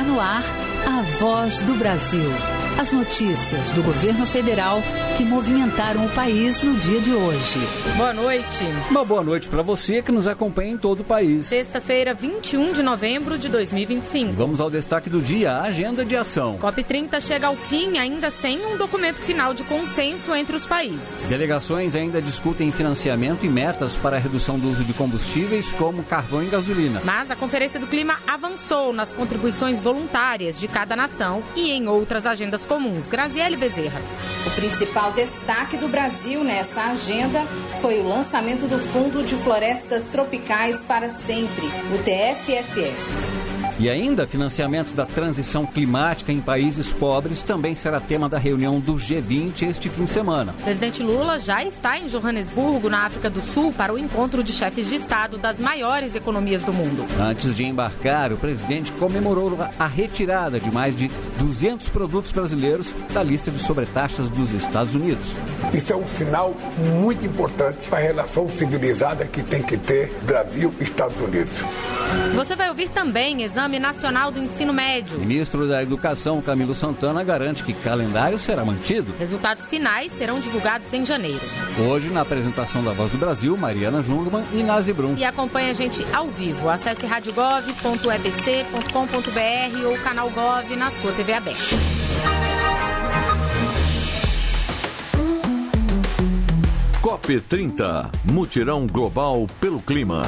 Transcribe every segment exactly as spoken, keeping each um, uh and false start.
no ar, a Voz do Brasil. As notícias do governo federal que movimentaram o país no dia de hoje. Boa noite. Uma boa noite para você que nos acompanha em todo o país. Sexta-feira, vinte e um de novembro de dois mil e vinte e cinco. Vamos ao destaque do dia, a agenda de ação. COP trinta chega ao fim ainda sem um documento final de consenso entre os países. Delegações ainda discutem financiamento e metas para a redução do uso de combustíveis como carvão e gasolina. Mas a Conferência do Clima avançou nas contribuições voluntárias de cada nação e em outras agendas comuns. Graziele Bezerra. O principal destaque do Brasil nessa agenda foi o lançamento do Fundo de Florestas Tropicais para Sempre, o T F F F. E ainda, financiamento da transição climática em países pobres também será tema da reunião do G vinte este fim de semana. O presidente Lula já está em Joanesburgo, na África do Sul, para o encontro de chefes de Estado das maiores economias do mundo. Antes de embarcar, o presidente comemorou a retirada de mais de duzentos produtos brasileiros da lista de sobretaxas dos Estados Unidos. Isso é um sinal muito importante para a relação civilizada que tem que ter Brasil e Estados Unidos. Você vai ouvir também Exame Nacional do Ensino Médio. O ministro da Educação, Camilo Santana, garante que calendário será mantido. Resultados finais serão divulgados em janeiro. Hoje, na apresentação da Voz do Brasil, Mariana Jungmann e Nazi Brum. E acompanhe a gente ao vivo. Acesse rádio gov ponto e b c ponto com ponto b r ou canal Gov na sua T V aberta. COP trinta, mutirão global pelo clima.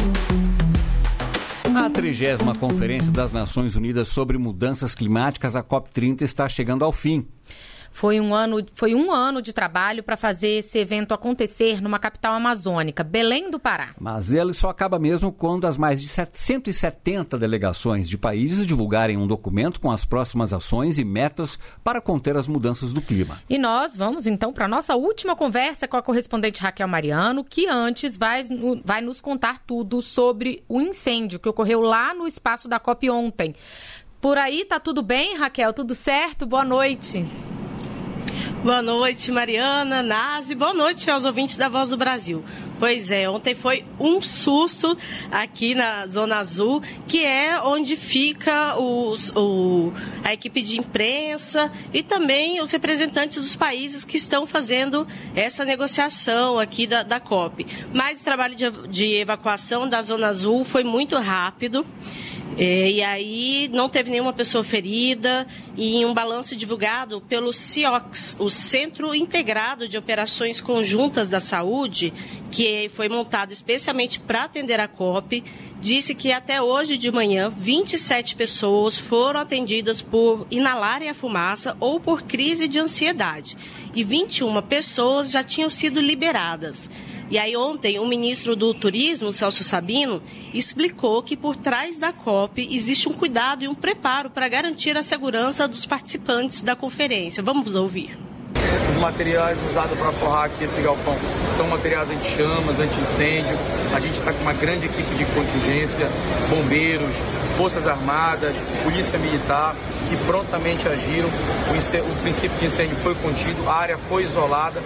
A trigésima Conferência das Nações Unidas sobre Mudanças Climáticas, a COP trinta, está chegando ao fim. Foi um ano, foi um ano de trabalho para fazer esse evento acontecer numa capital amazônica, Belém do Pará. Mas ele só acaba mesmo quando as mais de cento e setenta delegações de países divulgarem um documento com as próximas ações e metas para conter as mudanças do clima. E nós vamos então para a nossa última conversa com a correspondente Raquel Mariano, que antes vai, vai nos contar tudo sobre o incêndio que ocorreu lá no espaço da COP ontem. Por aí, tá tudo bem, Raquel? Tudo certo? Boa noite. Boa noite, Mariana, Nazi, boa noite aos ouvintes da Voz do Brasil. Pois é, ontem foi um susto aqui na Zona Azul, que é onde fica os, o, a equipe de imprensa e também os representantes dos países que estão fazendo essa negociação aqui da, da COP. Mas o trabalho de, de evacuação da Zona Azul foi muito rápido. É, e aí não teve nenhuma pessoa ferida, e em um balanço divulgado pelo C I O X, o Centro Integrado de Operações Conjuntas da Saúde, que foi montado especialmente para atender a COP, disse que até hoje de manhã vinte e sete pessoas foram atendidas por inalarem a fumaça ou por crise de ansiedade, e vinte e uma pessoas já tinham sido liberadas. E aí ontem o ministro do Turismo, Celso Sabino, explicou que por trás da COP existe um cuidado e um preparo para garantir a segurança dos participantes da conferência. Vamos ouvir. Os materiais usados para forrar aqui esse galpão são materiais anti-chamas, anti-incêndio. A gente está com uma grande equipe de contingência, bombeiros, forças armadas, polícia militar, que prontamente agiram. O, incêndio, o princípio de incêndio foi contido, a área foi isolada.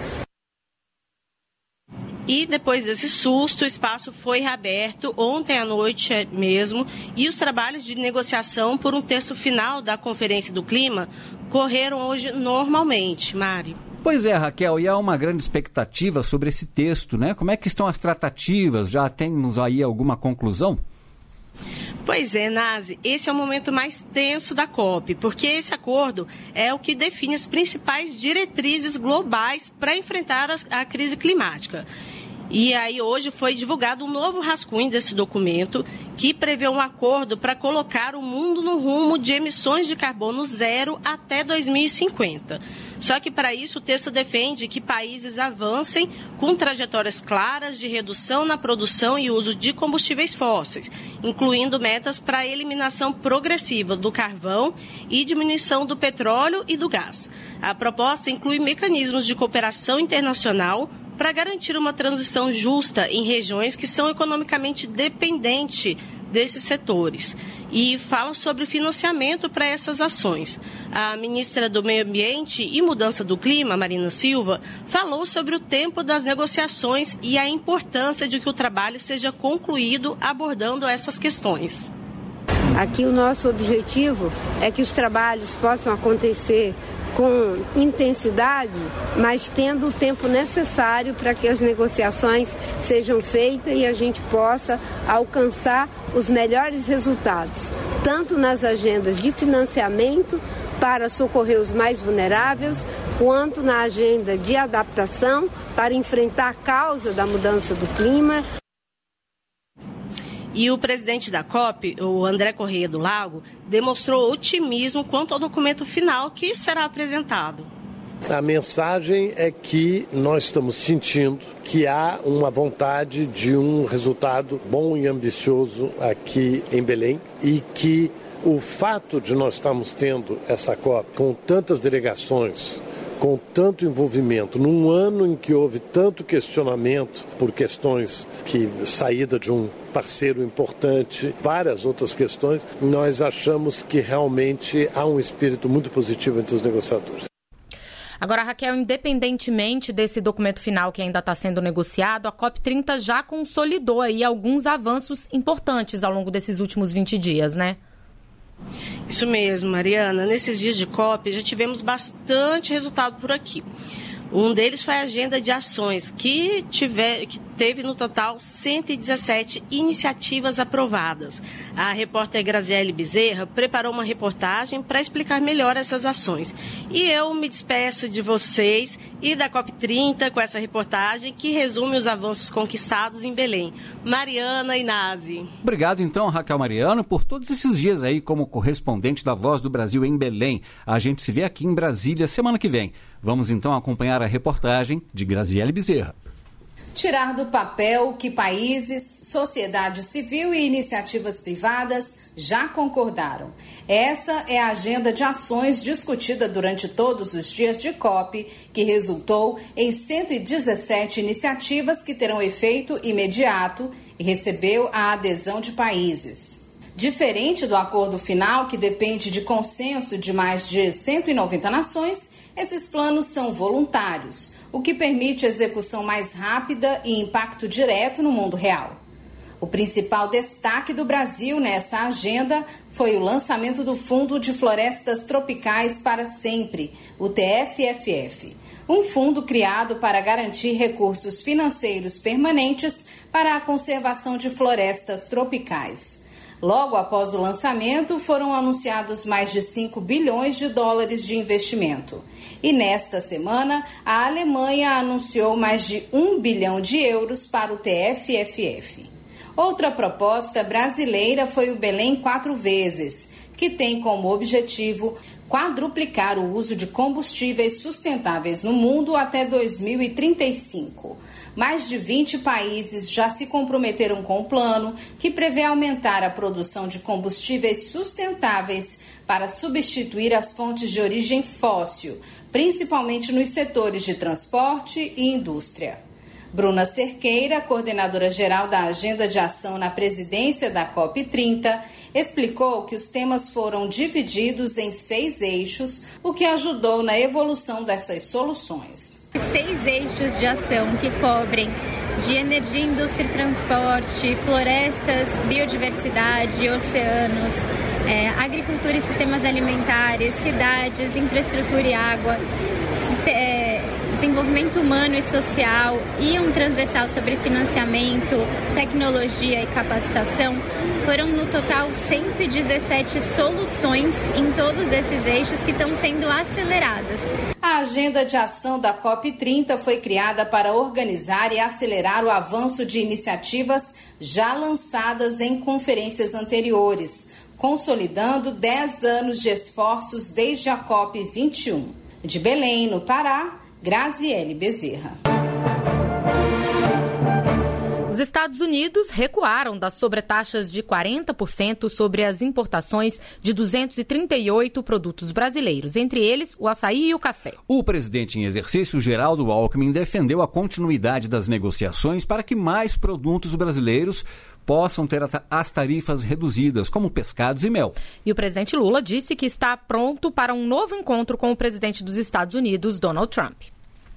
E depois desse susto, o espaço foi reaberto ontem à noite mesmo, e os trabalhos de negociação por um texto final da Conferência do Clima correram hoje normalmente. Mari. Pois é, Raquel, e há uma grande expectativa sobre esse texto, né? Como é que estão as tratativas? Já temos aí alguma conclusão? Pois é, Nazi, esse é o momento mais tenso da COP, porque esse acordo é o que define as principais diretrizes globais para enfrentar a crise climática. E aí hoje foi divulgado um novo rascunho desse documento que prevê um acordo para colocar o mundo no rumo de emissões de carbono zero até dois mil e cinquenta. Só que para isso o texto defende que países avancem com trajetórias claras de redução na produção e uso de combustíveis fósseis, incluindo metas para a eliminação progressiva do carvão e diminuição do petróleo e do gás. A proposta inclui mecanismos de cooperação internacional para garantir uma transição justa em regiões que são economicamente dependentes desses setores. E fala sobre o financiamento para essas ações. A ministra do Meio Ambiente e Mudança do Clima, Marina Silva, falou sobre o tempo das negociações e a importância de que o trabalho seja concluído abordando essas questões. Aqui o nosso objetivo é que os trabalhos possam acontecer com intensidade, mas tendo o tempo necessário para que as negociações sejam feitas e a gente possa alcançar os melhores resultados, tanto nas agendas de financiamento para socorrer os mais vulneráveis, quanto na agenda de adaptação para enfrentar a causa da mudança do clima. E o presidente da COP, o André Correia do Lago, demonstrou otimismo quanto ao documento final que será apresentado. A mensagem é que nós estamos sentindo que há uma vontade de um resultado bom e ambicioso aqui em Belém e que o fato de nós estarmos tendo essa COP com tantas delegações, com tanto envolvimento, num ano em que houve tanto questionamento por questões que saída de um parceiro importante, várias outras questões, nós achamos que realmente há um espírito muito positivo entre os negociadores. Agora, Raquel, independentemente desse documento final que ainda está sendo negociado, a COP trinta já consolidou aí alguns avanços importantes ao longo desses últimos vinte dias, né? Isso mesmo, Mariana. Nesses dias de COP já tivemos bastante resultado por aqui. Um deles foi a agenda de ações, que, tiver, que teve no total cento e dezessete iniciativas aprovadas. A repórter Graziele Bezerra preparou uma reportagem para explicar melhor essas ações. E eu me despeço de vocês e da COP trinta com essa reportagem que resume os avanços conquistados em Belém. Mariana e Nazi. Obrigado então, Raquel Mariano, por todos esses dias aí como correspondente da Voz do Brasil em Belém. A gente se vê aqui em Brasília semana que vem. Vamos então acompanhar a reportagem de Graziele Bezerra. Tirar do papel que países, sociedade civil e iniciativas privadas já concordaram. Essa é a agenda de ações discutida durante todos os dias de COP, que resultou em cento e dezessete iniciativas que terão efeito imediato e recebeu a adesão de países. Diferente do acordo final, que depende de consenso de mais de cento e noventa nações, esses planos são voluntários, o que permite execução mais rápida e impacto direto no mundo real. O principal destaque do Brasil nessa agenda foi o lançamento do Fundo de Florestas Tropicais para Sempre, o T F F F, um fundo criado para garantir recursos financeiros permanentes para a conservação de florestas tropicais. Logo após o lançamento, foram anunciados mais de cinco bilhões de dólares de investimento. E nesta semana, a Alemanha anunciou mais de um bilhão de euros para o T F F F. Outra proposta brasileira foi o Belém Quatro Vezes, que tem como objetivo quadruplicar o uso de combustíveis sustentáveis no mundo até dois mil e trinta e cinco. Mais de vinte países já se comprometeram com o plano, que prevê aumentar a produção de combustíveis sustentáveis para substituir as fontes de origem fóssil, principalmente nos setores de transporte e indústria. Bruna Cerqueira, coordenadora-geral da Agenda de Ação na presidência da COP trinta, explicou que os temas foram divididos em seis eixos, o que ajudou na evolução dessas soluções. Seis eixos de ação que cobrem de energia, indústria e transporte, florestas, biodiversidade, oceanos, é, agricultura e sistemas alimentares, cidades, infraestrutura e água, é, desenvolvimento humano e social e um transversal sobre financiamento, tecnologia e capacitação, foram no total cento e dezessete soluções em todos esses eixos que estão sendo aceleradas. A agenda de ação da COP trinta foi criada para organizar e acelerar o avanço de iniciativas já lançadas em conferências anteriores, consolidando dez anos de esforços desde a COP vinte e um. De Belém, no Pará, Graziele Bezerra. Os Estados Unidos recuaram das sobretaxas de quarenta por cento sobre as importações de duzentos e trinta e oito produtos brasileiros, entre eles o açaí e o café. O presidente em exercício, Geraldo Alckmin, defendeu a continuidade das negociações para que mais produtos brasileiros possam ter as tarifas reduzidas, como pescados e mel. E o presidente Lula disse que está pronto para um novo encontro com o presidente dos Estados Unidos, Donald Trump.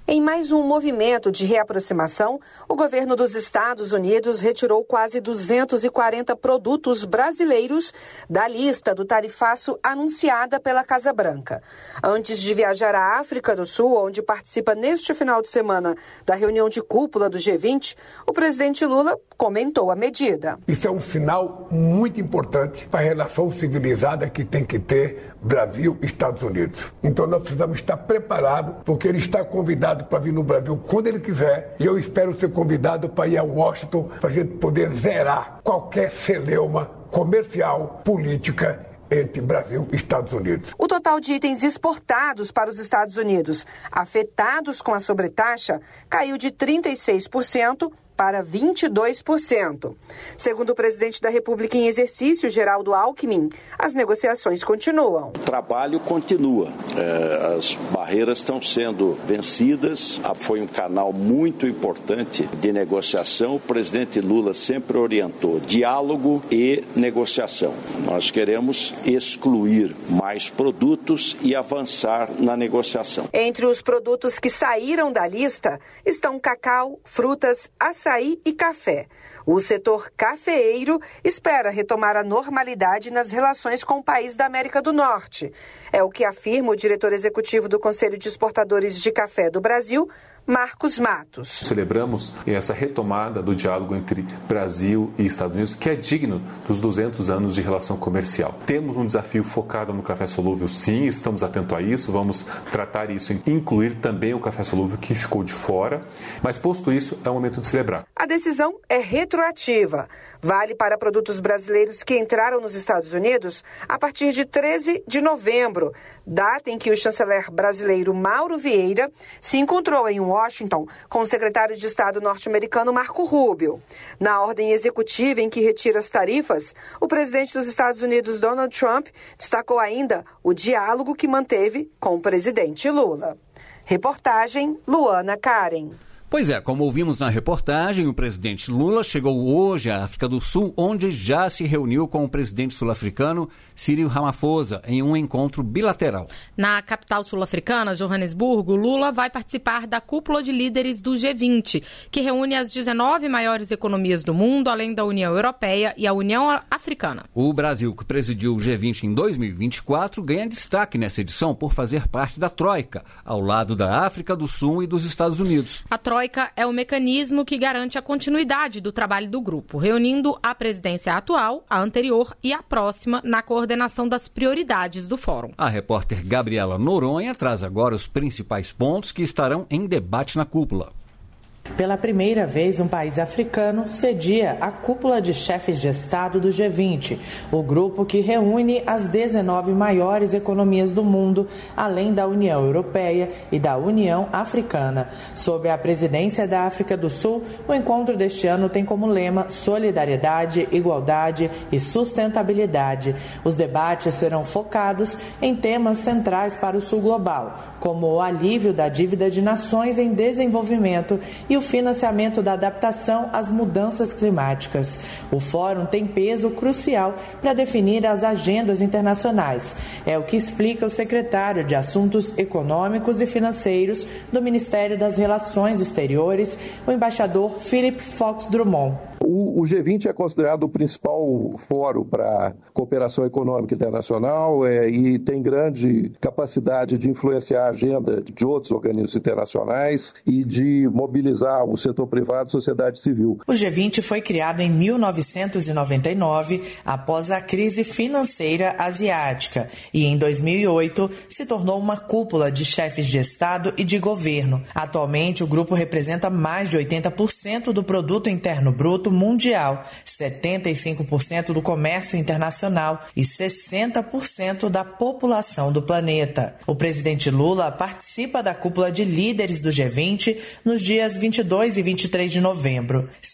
Em mais um movimento de reaproximação, o governo dos Estados Unidos retirou quase duzentos e quarenta produtos brasileiros da lista do tarifaço anunciada pela Casa Branca. Antes de viajar à África do Sul, onde participa neste final de semana da reunião de cúpula do G vinte, o presidente Lula comentou a medida. Isso é um sinal muito importante para a relação civilizada que tem que ter Brasil e Estados Unidos. Então nós precisamos estar preparados, porque ele está convidado para vir no Brasil quando ele quiser, e eu espero ser convidado para ir a Washington para a gente poder zerar qualquer celeuma comercial, política entre Brasil e Estados Unidos. O total de itens exportados para os Estados Unidos afetados com a sobretaxa caiu de trinta e seis por cento para vinte e dois por cento. Segundo o presidente da República em exercício, Geraldo Alckmin, as negociações continuam. O trabalho continua. É, as barreiras estão sendo vencidas. Foi um canal muito importante de negociação. O presidente Lula sempre orientou diálogo e negociação. Nós queremos excluir mais produtos e avançar na negociação. Entre os produtos que saíram da lista estão cacau, frutas, açaí, açaí e café. O setor cafeeiro espera retomar a normalidade nas relações com o país da América do Norte. É o que afirma o diretor executivo do Conselho de Exportadores de Café do Brasil, Marcos Matos. Celebramos essa retomada do diálogo entre Brasil e Estados Unidos, que é digno dos duzentos anos de relação comercial. Temos um desafio focado no café solúvel, sim, estamos atentos a isso, vamos tratar isso, incluir também o café solúvel que ficou de fora, mas posto isso, é o momento de celebrar. A decisão é retroativa. Vale para produtos brasileiros que entraram nos Estados Unidos a partir de treze de novembro, data em que o chanceler brasileiro Mauro Vieira se encontrou em Washington com o secretário de Estado norte-americano Marco Rubio. Na ordem executiva em que retira as tarifas, o presidente dos Estados Unidos, Donald Trump, destacou ainda o diálogo que manteve com o presidente Lula. Reportagem Luana Karen. Pois é, como ouvimos na reportagem, o presidente Lula chegou hoje à África do Sul, onde já se reuniu com o presidente sul-africano Cyril Ramaphosa em um encontro bilateral. Na capital sul-africana, Joanesburgo, Lula vai participar da cúpula de líderes do G vinte, que reúne as dezenove maiores economias do mundo, além da União Europeia e a União Africana. O Brasil, que presidiu o G vinte em dois mil e vinte e quatro, ganha destaque nessa edição por fazer parte da Troika, ao lado da África do Sul e dos Estados Unidos. A Troika é o mecanismo que garante a continuidade do trabalho do grupo, reunindo a presidência atual, a anterior e a próxima na coordenação das prioridades do fórum. A repórter Gabriela Noronha traz agora os principais pontos que estarão em debate na cúpula. Pela primeira vez, um país africano cedia a cúpula de chefes de Estado do G vinte, o grupo que reúne as dezenove maiores economias do mundo, além da União Europeia e da União Africana. Sob a presidência da África do Sul, o encontro deste ano tem como lema solidariedade, igualdade e sustentabilidade. Os debates serão focados em temas centrais para o Sul global, como o alívio da dívida de nações em desenvolvimento e o financiamento da adaptação às mudanças climáticas. O fórum tem peso crucial para definir as agendas internacionais. É o que explica o secretário de Assuntos Econômicos e Financeiros do Ministério das Relações Exteriores, o embaixador Philip Fox Drummond. O, o G vinte é considerado o principal fórum para cooperação econômica internacional é, e tem grande capacidade de influenciar a agenda de outros organismos internacionais e de mobilizar o setor privado e a sociedade civil. O G vinte foi criado em mil novecentos e noventa e nove, após a crise financeira asiática, e em dois mil e oito se tornou uma cúpula de chefes de Estado e de governo. Atualmente, o grupo representa mais de oitenta por cento do produto interno bruto mundial, setenta e cinco por cento do comércio internacional e sessenta por cento da população do planeta. O presidente Lula participa da cúpula de líderes do G vinte nos dias vinte e dois e vinte e três de novembro.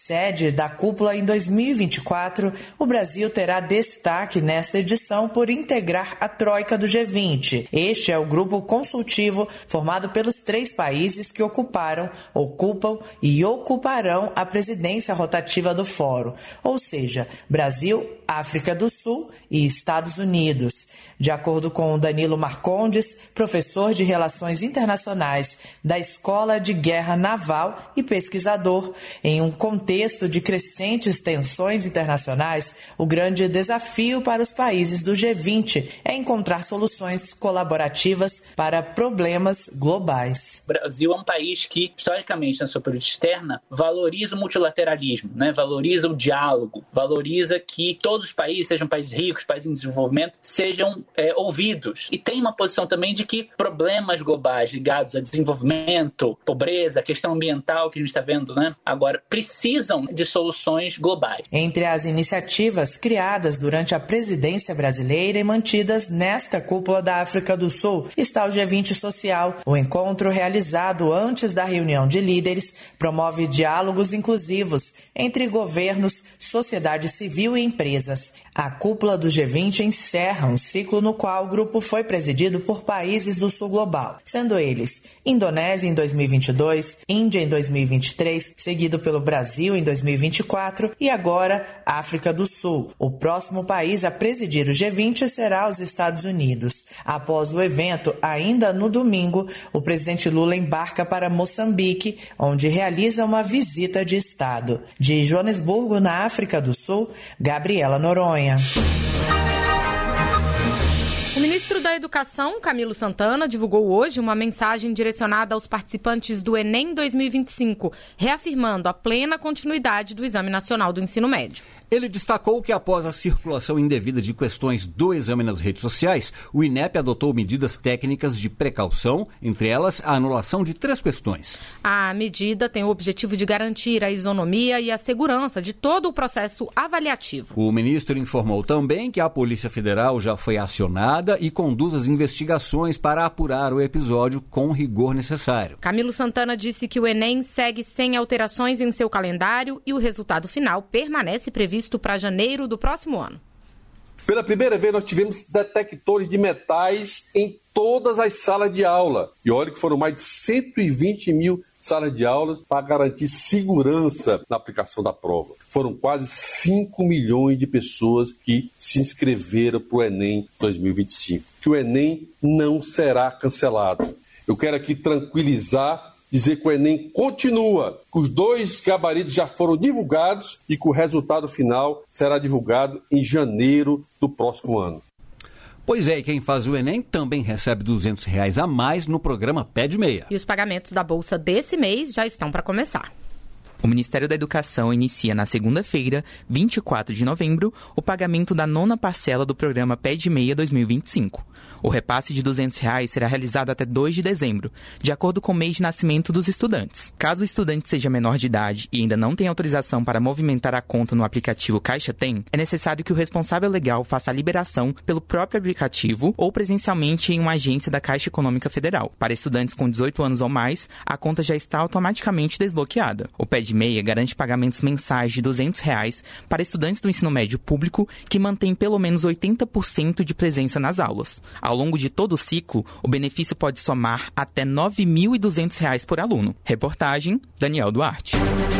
Sede da cúpula em dois mil e vinte e quatro, o Brasil terá destaque nesta edição por integrar a Troika do G vinte. Este é o grupo consultivo formado pelos três países que ocuparam, ocupam e ocuparão a presidência rotativa do Fórum, ou seja, Brasil, África do Sul e Estados Unidos. De acordo com Danilo Marcondes, professor de Relações Internacionais da Escola de Guerra Naval e pesquisador, em um contexto de crescentes tensões internacionais, o grande desafio para os países do G vinte é encontrar soluções colaborativas para problemas globais. O Brasil é um país que, historicamente, na sua política externa, valoriza o multilateralismo, né? Valoriza o diálogo, valoriza que todos os países, sejam países ricos, países em desenvolvimento, sejam É, ouvidos. E tem uma posição também de que problemas globais ligados a desenvolvimento, pobreza, questão ambiental que a gente está vendo, né, agora, precisam de soluções globais. Entre as iniciativas criadas durante a presidência brasileira e mantidas nesta cúpula da África do Sul está o G vinte Social. O encontro realizado antes da reunião de líderes promove diálogos inclusivos entre governos, sociedade civil e empresas. A cúpula do G vinte encerra um ciclo no qual o grupo foi presidido por países do sul global, sendo eles Indonésia em dois mil e vinte e dois, Índia em dois mil e vinte e três, seguido pelo Brasil em dois mil e vinte e quatro e agora África do Sul. O próximo país a presidir o G vinte será os Estados Unidos. Após o evento, ainda no domingo, o presidente Lula embarca para Moçambique, onde realiza uma visita de Estado. De Joanesburgo, na África do Sul, Gabriela Noronha. O ministro da Educação, Camilo Santana, divulgou hoje uma mensagem direcionada aos participantes do Enem dois mil e vinte e cinco, reafirmando a plena continuidade do Exame Nacional do Ensino Médio. Ele destacou que após a circulação indevida de questões do exame nas redes sociais, o I N E P adotou medidas técnicas de precaução, entre elas a anulação de três questões. A medida tem o objetivo de garantir a isonomia e a segurança de todo o processo avaliativo. O ministro informou também que a Polícia Federal já foi acionada e conduz as investigações para apurar o episódio com o rigor necessário. Camilo Santana disse que o Enem segue sem alterações em seu calendário e o resultado final permanece previsto para janeiro do próximo ano. Pela primeira vez nós tivemos detectores de metais em todas as salas de aula. E olha que foram mais de cento e vinte mil salas de aulas para garantir segurança na aplicação da prova. Foram quase cinco milhões de pessoas que se inscreveram para o Enem dois mil e vinte e cinco. Que o Enem não será cancelado. Eu quero aqui tranquilizar, dizer que o Enem continua, que os dois gabaritos já foram divulgados e que o resultado final será divulgado em janeiro do próximo ano. Pois é, e quem faz o Enem também recebe duzentos reais a mais no programa Pede Meia. E os pagamentos da Bolsa desse mês já estão para começar. O Ministério da Educação inicia na segunda-feira, vinte e quatro de novembro, o pagamento da nona parcela do programa Pede Meia dois mil e vinte e cinco. O repasse de duzentos reais será realizado até dois de dezembro, de acordo com o mês de nascimento dos estudantes. Caso o estudante seja menor de idade e ainda não tenha autorização para movimentar a conta no aplicativo Caixa Tem, é necessário que o responsável legal faça a liberação pelo próprio aplicativo ou presencialmente em uma agência da Caixa Econômica Federal. Para estudantes com dezoito anos ou mais, a conta já está automaticamente desbloqueada. O Pede Meia garante pagamentos mensais de duzentos reais para estudantes do ensino médio público que mantêm pelo menos oitenta por cento de presença nas aulas. Ao longo de todo o ciclo, o benefício pode somar até nove mil e duzentos reais por aluno. Reportagem, Daniel Duarte.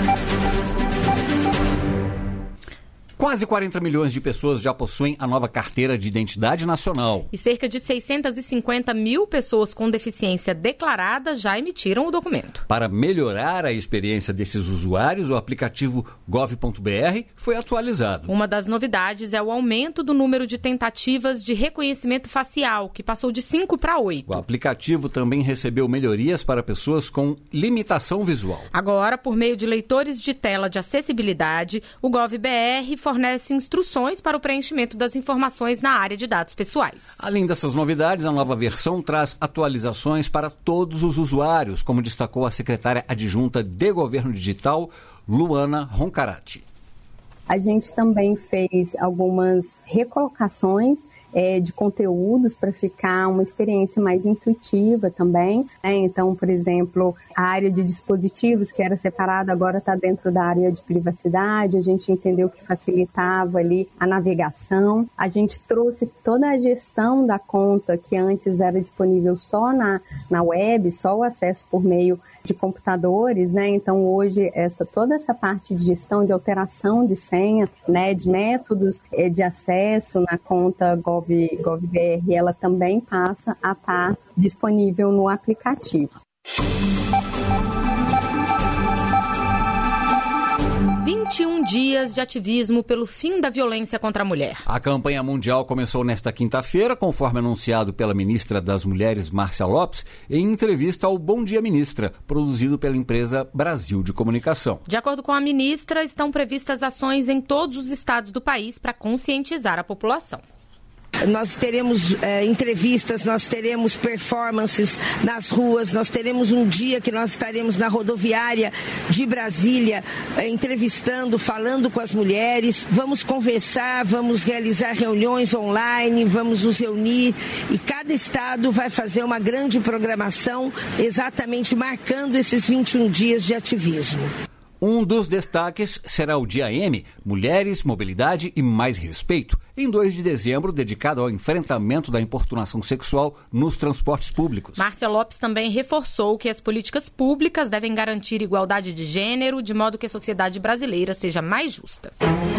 Quase quarenta milhões de pessoas já possuem a nova carteira de identidade nacional. E cerca de seiscentas e cinquenta mil pessoas com deficiência declarada já emitiram o documento. Para melhorar a experiência desses usuários, o aplicativo gov ponto br foi atualizado. Uma das novidades é o aumento do número de tentativas de reconhecimento facial, que passou de cinco para oito. O aplicativo também recebeu melhorias para pessoas com limitação visual. Agora, por meio de leitores de tela de acessibilidade, o GovBR fornece instruções para o preenchimento das informações na área de dados pessoais. Além dessas novidades, a nova versão traz atualizações para todos os usuários, como destacou a secretária adjunta de Governo Digital, Luana Roncarati. A gente também fez algumas recolocações é, de conteúdos para ficar uma experiência mais intuitiva também. Né? Então, por exemplo, a área de dispositivos, que era separada, agora está dentro da área de privacidade. A gente entendeu que facilitava ali a navegação. A gente trouxe toda a gestão da conta, que antes era disponível só na, na web, só o acesso por meio de computadores, né? Então hoje essa, toda essa parte de gestão, de alteração de senha, né, de métodos é, de acesso na conta Gov, GovBR, ela também passa a estar disponível no aplicativo. vinte e um dias de ativismo pelo fim da violência contra a mulher. A campanha mundial começou nesta quinta-feira, conforme anunciado pela ministra das Mulheres, Márcia Lopes, em entrevista ao Bom Dia Ministra, produzido pela empresa Brasil de Comunicação. De acordo com a ministra, estão previstas ações em todos os estados do país para conscientizar a população. Nós teremos é, entrevistas, nós teremos performances nas ruas, nós teremos um dia que nós estaremos na rodoviária de Brasília, é, entrevistando, falando com as mulheres. Vamos conversar, vamos realizar reuniões online, vamos nos reunir e cada estado vai fazer uma grande programação exatamente marcando esses vinte e um dias de ativismo. Um dos destaques será o Dia M, Mulheres, Mobilidade e Mais Respeito, em dois de dezembro, dedicado ao enfrentamento da importunação sexual nos transportes públicos. Márcia Lopes também reforçou que as políticas públicas devem garantir igualdade de gênero, de modo que a sociedade brasileira seja mais justa.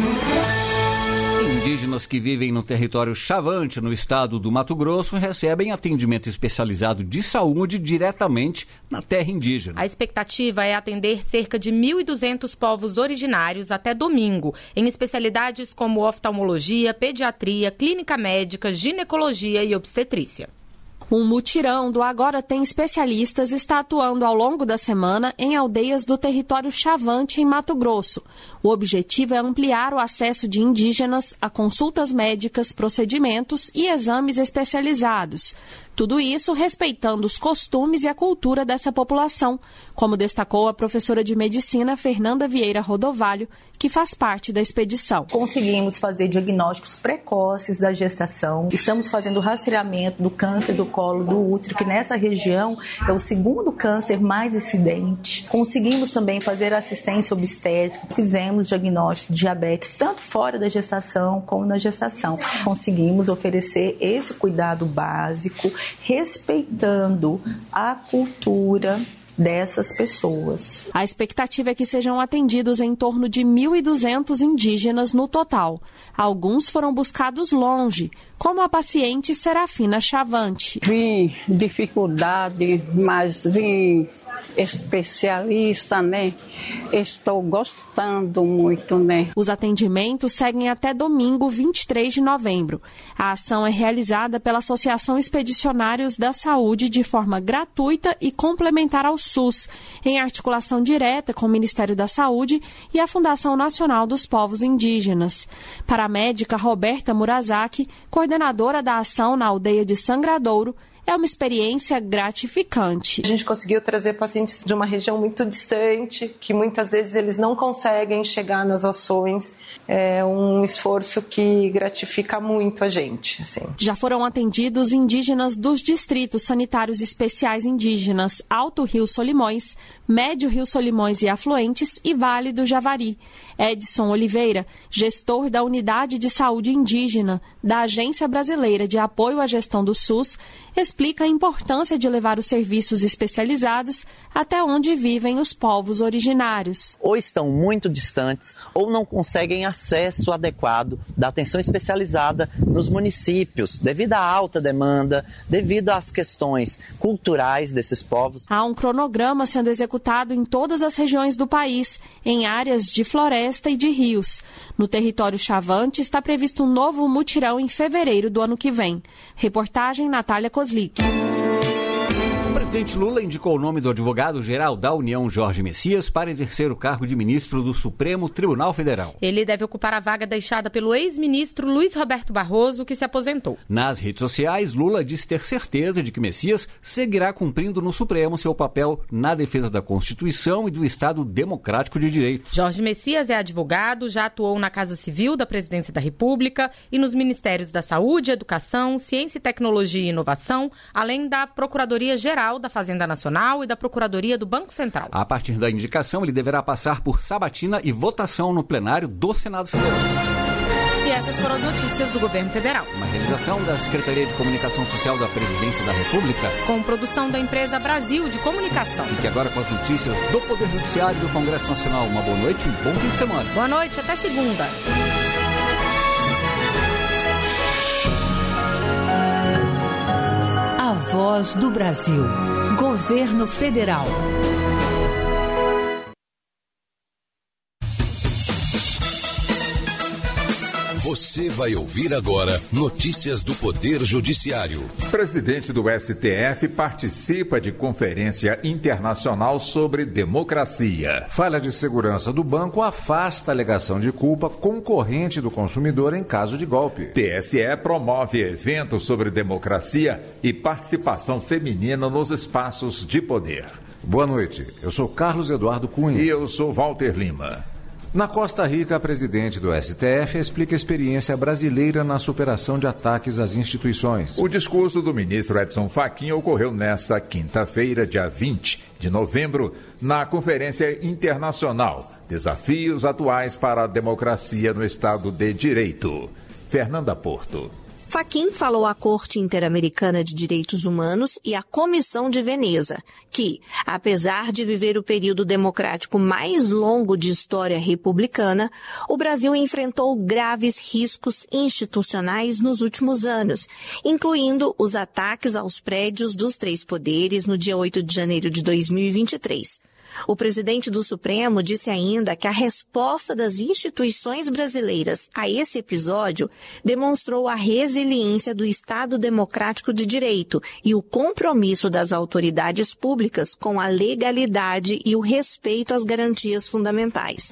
Indígenas que vivem no território Chavante, no estado do Mato Grosso, recebem atendimento especializado de saúde diretamente na terra indígena. A expectativa é atender cerca de mil e duzentos povos originários até domingo, em especialidades como oftalmologia, pediatria, clínica médica, ginecologia e obstetrícia. Um mutirão do Agora Tem Especialistas está atuando ao longo da semana em aldeias do território Chavante, em Mato Grosso. O objetivo é ampliar o acesso de indígenas a consultas médicas, procedimentos e exames especializados. Tudo isso respeitando os costumes e a cultura dessa população, como destacou a professora de medicina Fernanda Vieira Rodovalho, que faz parte da expedição. Conseguimos fazer diagnósticos precoces da gestação. Estamos fazendo rastreamento do câncer do colo do útero, que nessa região é o segundo câncer mais incidente. Conseguimos também fazer assistência obstétrica. Fizemos diagnóstico de diabetes tanto fora da gestação como na gestação. Conseguimos oferecer esse cuidado básico, respeitando a cultura dessas pessoas. A expectativa é que sejam atendidos em torno de mil e duzentos indígenas no total. Alguns foram buscados longe, como a paciente Serafina Chavante. Vi dificuldade, mas vi especialista, né? Estou gostando muito, né? Os atendimentos seguem até domingo, vinte e três de novembro. A ação é realizada pela Associação Expedicionários da Saúde de forma gratuita e complementar ao SUS, em articulação direta com o Ministério da Saúde e a Fundação Nacional dos Povos Indígenas. Para a médica Roberta Murasaki, coordenadora da ação na aldeia de Sangradouro, é uma experiência gratificante. A gente conseguiu trazer pacientes de uma região muito distante, que muitas vezes eles não conseguem chegar nas ações. É um esforço que gratifica muito a gente. Assim. Já foram atendidos indígenas dos distritos sanitários especiais indígenas Alto Rio Solimões, Médio Rio Solimões e Afluentes e Vale do Javari. Edson Oliveira, gestor da Unidade de Saúde Indígena da Agência Brasileira de Apoio à Gestão do SUS, explica a importância de levar os serviços especializados até onde vivem os povos originários. Ou estão muito distantes ou não conseguem acesso adequado da atenção especializada nos municípios, devido à alta demanda, devido às questões culturais desses povos. Há um cronograma sendo executado em todas as regiões do país, em áreas de floresta e de rios. No território Chavante está previsto um novo mutirão em fevereiro do ano que vem. Reportagem Natália Kozlik. O presidente Lula indicou o nome do advogado-geral da União, Jorge Messias, para exercer o cargo de ministro do Supremo Tribunal Federal. Ele deve ocupar a vaga deixada pelo ex-ministro Luiz Roberto Barroso, que se aposentou. Nas redes sociais, Lula disse ter certeza de que Messias seguirá cumprindo no Supremo seu papel na defesa da Constituição e do Estado Democrático de Direito. Jorge Messias é advogado, já atuou na Casa Civil da Presidência da República e nos Ministérios da Saúde, Educação, Ciência e Tecnologia e Inovação, além da Procuradoria-Geral da Fazenda Nacional e da Procuradoria do Banco Central. A partir da indicação, ele deverá passar por sabatina e votação no plenário do Senado Federal. E essas foram as notícias do governo federal. Uma realização da Secretaria de Comunicação Social da Presidência da República, com produção da empresa Brasil de Comunicação. Fique agora com as notícias do Poder Judiciário e do Congresso Nacional. Uma boa noite e um bom fim de semana. Boa noite, até segunda. A Voz do Brasil. Governo Federal. Você vai ouvir agora notícias do Poder Judiciário. O presidente do S T F participa de conferência internacional sobre democracia. Falha de segurança do banco afasta a alegação de culpa concorrente do consumidor em caso de golpe. T S E promove evento sobre democracia e participação feminina nos espaços de poder. Boa noite, eu sou Carlos Eduardo Cunha. E eu sou Walter Lima. Na Costa Rica, a presidente do S T F explica a experiência brasileira na superação de ataques às instituições. O discurso do ministro Edson Fachin ocorreu nesta quinta-feira, dia vinte de novembro, na Conferência Internacional Desafios Atuais para a Democracia no Estado de Direito. Fernanda Porto. Fachin falou à Corte Interamericana de Direitos Humanos e à Comissão de Veneza, que, apesar de viver o período democrático mais longo de história republicana, o Brasil enfrentou graves riscos institucionais nos últimos anos, incluindo os ataques aos prédios dos três poderes no dia oito de janeiro de dois mil e vinte e três. O presidente do Supremo disse ainda que a resposta das instituições brasileiras a esse episódio demonstrou a resiliência do Estado Democrático de Direito e o compromisso das autoridades públicas com a legalidade e o respeito às garantias fundamentais.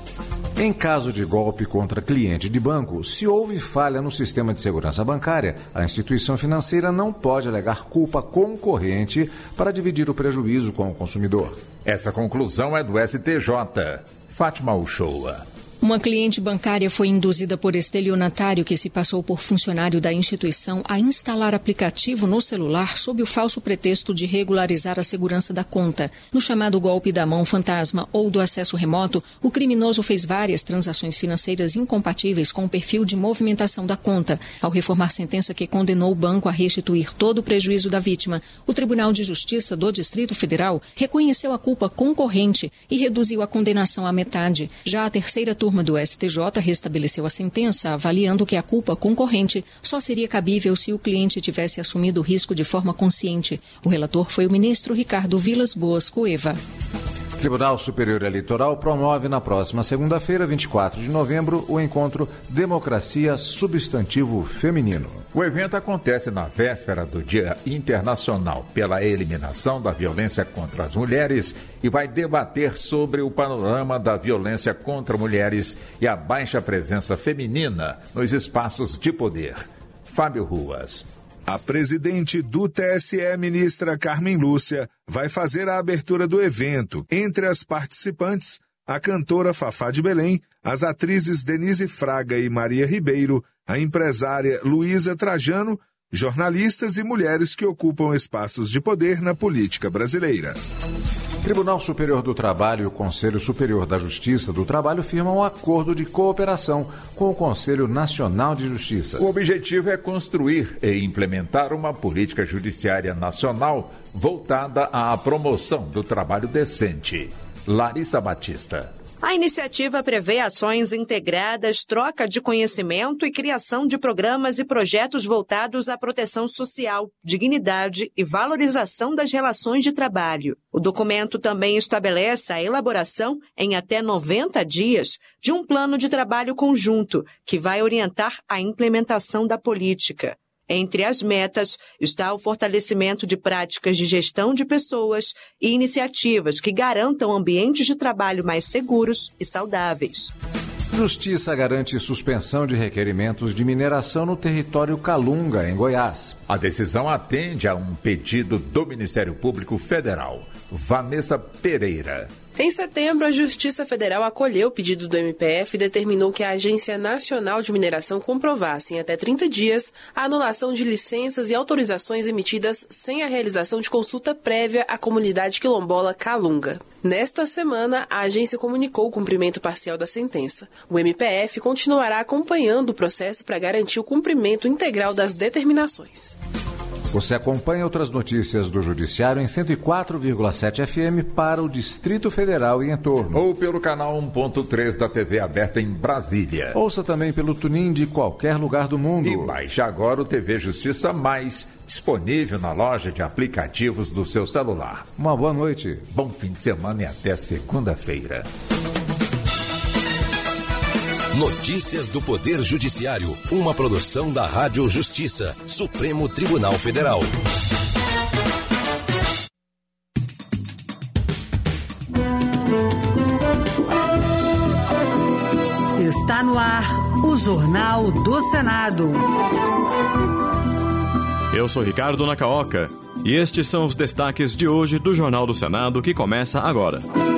Em caso de golpe contra cliente de banco, se houve falha no sistema de segurança bancária, a instituição financeira não pode alegar culpa concorrente para dividir o prejuízo com o consumidor. Essa conclusão é do S T J. Fátima Uchoa. Uma cliente bancária foi induzida por estelionatário que se passou por funcionário da instituição a instalar aplicativo no celular sob o falso pretexto de regularizar a segurança da conta. No chamado golpe da mão fantasma ou do acesso remoto, o criminoso fez várias transações financeiras incompatíveis com o perfil de movimentação da conta. Ao reformar sentença que condenou o banco a restituir todo o prejuízo da vítima, o Tribunal de Justiça do Distrito Federal reconheceu a culpa concorrente e reduziu a condenação à metade. Já a terceira turma do S T J restabeleceu a sentença, avaliando que a culpa concorrente só seria cabível se o cliente tivesse assumido o risco de forma consciente. O relator foi o ministro Ricardo Vilas Boas Cueva. Tribunal Superior Eleitoral promove na próxima segunda-feira, vinte e quatro de novembro, o encontro Democracia Substantivo Feminino. O evento acontece na véspera do Dia Internacional pela Eliminação da Violência contra as Mulheres e vai debater sobre o panorama da violência contra mulheres e a baixa presença feminina nos espaços de poder. Fábio Ruas. A presidente do T S E, ministra Carmen Lúcia, vai fazer a abertura do evento. Entre as participantes, a cantora Fafá de Belém, as atrizes Denise Fraga e Maria Ribeiro, a empresária Luísa Trajano, jornalistas e mulheres que ocupam espaços de poder na política brasileira. Tribunal Superior do Trabalho e o Conselho Superior da Justiça do Trabalho firmam um acordo de cooperação com o Conselho Nacional de Justiça. O objetivo é construir e implementar uma política judiciária nacional voltada à promoção do trabalho decente. Larissa Batista. A iniciativa prevê ações integradas, troca de conhecimento e criação de programas e projetos voltados à proteção social, dignidade e valorização das relações de trabalho. O documento também estabelece a elaboração, em até noventa dias, de um plano de trabalho conjunto, que vai orientar a implementação da política. Entre as metas está o fortalecimento de práticas de gestão de pessoas e iniciativas que garantam ambientes de trabalho mais seguros e saudáveis. Justiça garante suspensão de requerimentos de mineração no território Calunga, em Goiás. A decisão atende a um pedido do Ministério Público Federal. Vanessa Pereira. Em setembro, a Justiça Federal acolheu o pedido do M P F e determinou que a Agência Nacional de Mineração comprovasse em até trinta dias a anulação de licenças e autorizações emitidas sem a realização de consulta prévia à comunidade quilombola Calunga. Nesta semana, a agência comunicou o cumprimento parcial da sentença. O M P F continuará acompanhando o processo para garantir o cumprimento integral das determinações. Você acompanha outras notícias do Judiciário em cento e quatro vírgula sete F M para o Distrito Federal e entorno. Ou pelo canal um ponto três da T V aberta em Brasília. Ouça também pelo TuneIn de qualquer lugar do mundo. E baixe agora o T V Justiça Mais, disponível na loja de aplicativos do seu celular. Uma boa noite. Bom fim de semana e até segunda-feira. Notícias do Poder Judiciário, uma produção da Rádio Justiça, Supremo Tribunal Federal. Está no ar o Jornal do Senado. Eu sou Ricardo Nacaoca e estes são os destaques de hoje do Jornal do Senado que começa agora.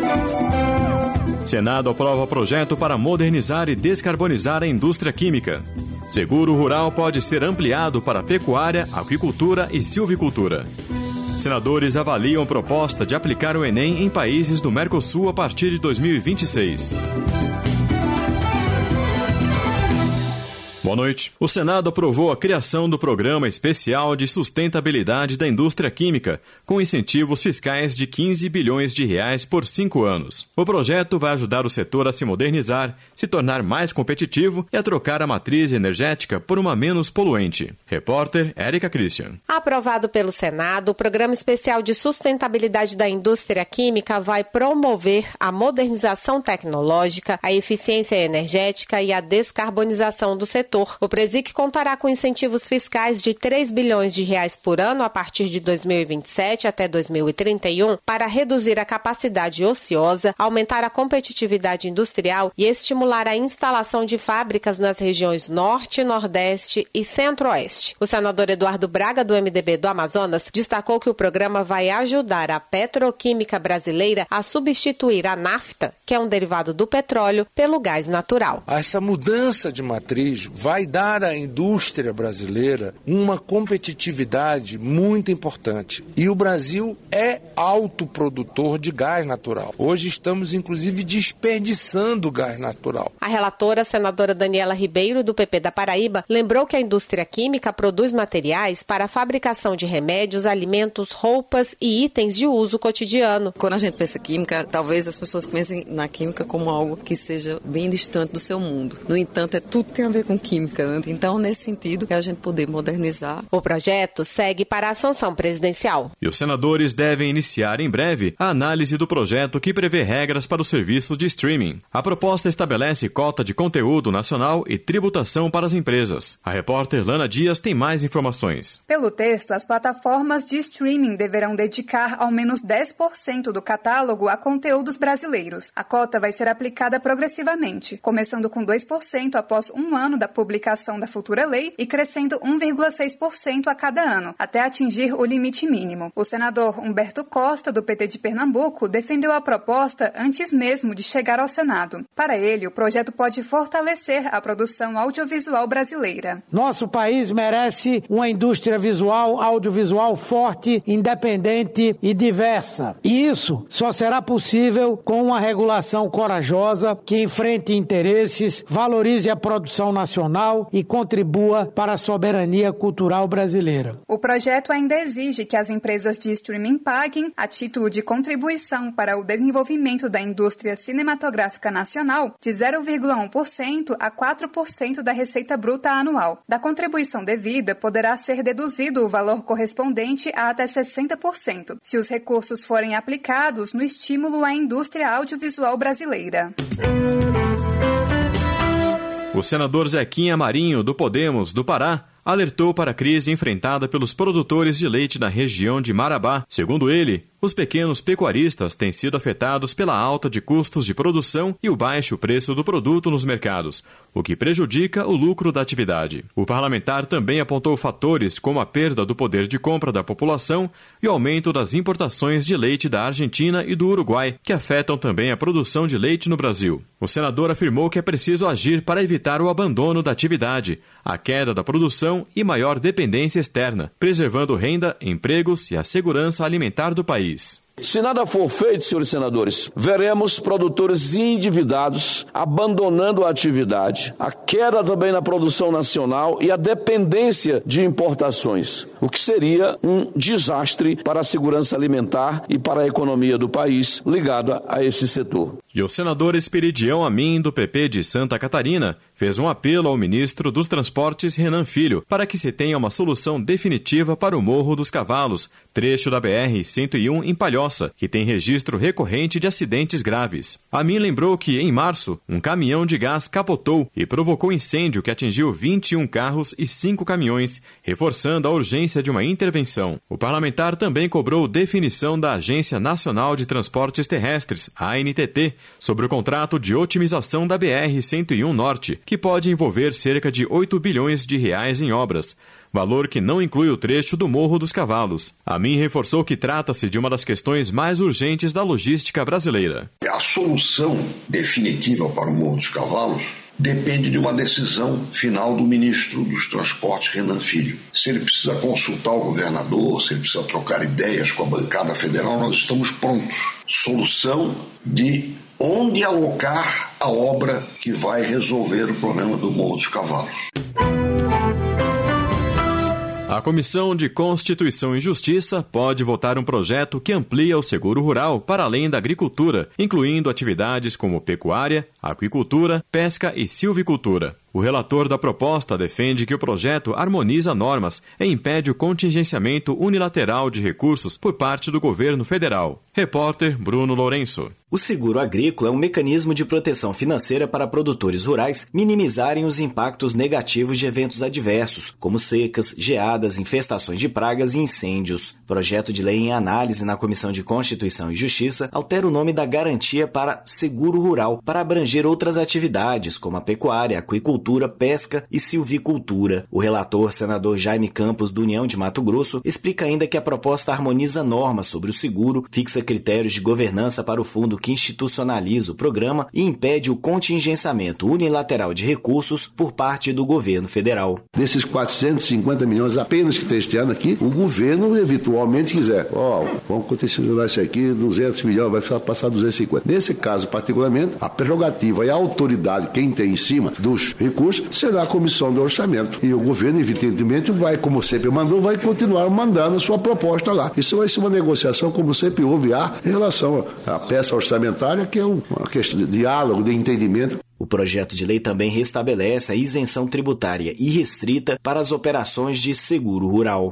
Senado aprova projeto para modernizar e descarbonizar a indústria química. Seguro rural pode ser ampliado para pecuária, aquicultura e silvicultura. Senadores avaliam proposta de aplicar o Enem em países do Mercosul a partir de dois mil e vinte e seis. Boa noite. O Senado aprovou a criação do Programa Especial de Sustentabilidade da Indústria Química, com incentivos fiscais de quinze bilhões de reais por cinco anos. O projeto vai ajudar o setor a se modernizar, se tornar mais competitivo e a trocar a matriz energética por uma menos poluente. Repórter Érica Christian. Aprovado pelo Senado, o Programa Especial de Sustentabilidade da Indústria Química vai promover a modernização tecnológica, a eficiência energética e a descarbonização do setor. O Presic contará com incentivos fiscais de três bilhões de reais por ano a partir de dois mil e vinte e sete até dois mil e trinta e um para reduzir a capacidade ociosa, aumentar a competitividade industrial e estimular a instalação de fábricas nas regiões Norte, Nordeste e Centro-Oeste. O senador Eduardo Braga, do M D B do Amazonas, destacou que o programa vai ajudar a petroquímica brasileira a substituir a nafta, que é um derivado do petróleo, pelo gás natural. Essa mudança de matriz vai dar à indústria brasileira uma competitividade muito importante. E o Brasil é autoprodutor de gás natural. Hoje estamos, inclusive, desperdiçando gás natural. A relatora, a senadora Daniela Ribeiro, do P P da Paraíba, lembrou que a indústria química produz materiais para a fabricação de remédios, alimentos, roupas e itens de uso cotidiano. Quando a gente pensa em química, talvez as pessoas pensem na química como algo que seja bem distante do seu mundo. No entanto, é tudo tem a ver com química, né? Então, nesse sentido, é a gente poder modernizar. O projeto segue para a sanção presidencial. E os senadores devem iniciar em breve a análise do projeto que prevê regras para o serviço de streaming. A proposta estabelece cota de conteúdo nacional e tributação para as empresas. A repórter Lana Dias tem mais informações. Pelo texto, as plataformas de streaming deverão dedicar ao menos dez por cento do catálogo a conteúdos brasileiros. A cota vai ser aplicada progressivamente, começando com dois por cento após um ano da publicação da futura lei e crescendo um vírgula seis por cento a cada ano, até atingir o limite mínimo. O senador Humberto Costa, do P T de Pernambuco, defendeu a proposta antes mesmo de chegar ao Senado. Para ele, o projeto pode fortalecer a produção audiovisual brasileira. Nosso país merece uma indústria visual, audiovisual forte, independente e diversa. E isso só será possível com uma regulação corajosa que enfrente interesses, valorize a produção nacional e contribua para a soberania cultural brasileira. O projeto ainda exige que as empresas de streaming paguem, a título de contribuição para o desenvolvimento da indústria cinematográfica nacional, de zero vírgula um por cento a quatro por cento da receita bruta anual. Da contribuição devida, poderá ser deduzido o valor correspondente a até sessenta por cento, se os recursos forem aplicados no estímulo à indústria audiovisual brasileira. O senador Zequinha Marinho, do Podemos, do Pará, alertou para a crise enfrentada pelos produtores de leite da região de Marabá. Segundo ele, os pequenos pecuaristas têm sido afetados pela alta de custos de produção e o baixo preço do produto nos mercados, o que prejudica o lucro da atividade. O parlamentar também apontou fatores como a perda do poder de compra da população e o aumento das importações de leite da Argentina e do Uruguai, que afetam também a produção de leite no Brasil. O senador afirmou que é preciso agir para evitar o abandono da atividade, a queda da produção e maior dependência externa, preservando renda, empregos e a segurança alimentar do país. Se nada for feito, senhores senadores, veremos produtores endividados abandonando a atividade, a queda também na produção nacional e a dependência de importações, o que seria um desastre para a segurança alimentar e para a economia do país ligada a esse setor. E o senador Esperidião Amin, do P P de Santa Catarina, fez um apelo ao ministro dos Transportes, Renan Filho, para que se tenha uma solução definitiva para o Morro dos Cavalos, trecho da B R cento e um em Palhoça, que tem registro recorrente de acidentes graves. Amin lembrou que, em março, um caminhão de gás capotou e provocou incêndio que atingiu vinte e um carros e cinco caminhões, reforçando a urgência de uma intervenção. O parlamentar também cobrou definição da Agência Nacional de Transportes Terrestres, A N T T, sobre o contrato de otimização da B R cento e um Norte, que pode envolver cerca de oito bilhões de reais em obras, valor que não inclui o trecho do Morro dos Cavalos. Amin reforçou que trata-se de uma das questões mais urgentes da logística brasileira. A solução definitiva para o Morro dos Cavalos depende de uma decisão final do ministro dos Transportes, Renan Filho. Se ele precisa consultar o governador, se ele precisa trocar ideias com a bancada federal, nós estamos prontos. Solução de onde alocar a obra que vai resolver o problema do Morro dos Cavalos. A Comissão de Constituição e Justiça pode votar um projeto que amplia o seguro rural para além da agricultura, incluindo atividades como pecuária, aquicultura, pesca e silvicultura. O relator da proposta defende que o projeto harmoniza normas e impede o contingenciamento unilateral de recursos por parte do governo federal. Repórter Bruno Lourenço. O seguro agrícola é um mecanismo de proteção financeira para produtores rurais minimizarem os impactos negativos de eventos adversos, como secas, geadas, infestações de pragas e incêndios. Projeto de lei em análise na Comissão de Constituição e Justiça altera o nome da garantia para seguro rural para abranger outras atividades, como a pecuária, a aquicultura, pesca e silvicultura. O relator, senador Jaime Campos, do União de Mato Grosso, explica ainda que a proposta harmoniza normas sobre o seguro, fixa critérios de governança para o fundo que institucionaliza o programa e impede o contingenciamento unilateral de recursos por parte do governo federal. Desses quatrocentos e cinquenta milhões apenas que tem este ano aqui, o governo eventualmente quiser, ó, oh, vamos condicionar isso aqui, duzentos milhões, vai passar duzentos e cinquenta. Nesse caso, particularmente, a prerrogativa e a autoridade, quem tem em cima dos recursos, será a Comissão do Orçamento. E o governo, evidentemente, vai, como sempre mandou, vai continuar mandando a sua proposta lá. Isso vai ser uma negociação, como sempre houve há, em relação à peça orçamentária, que é uma questão de diálogo, de entendimento. O projeto de lei também restabelece a isenção tributária irrestrita para as operações de seguro rural.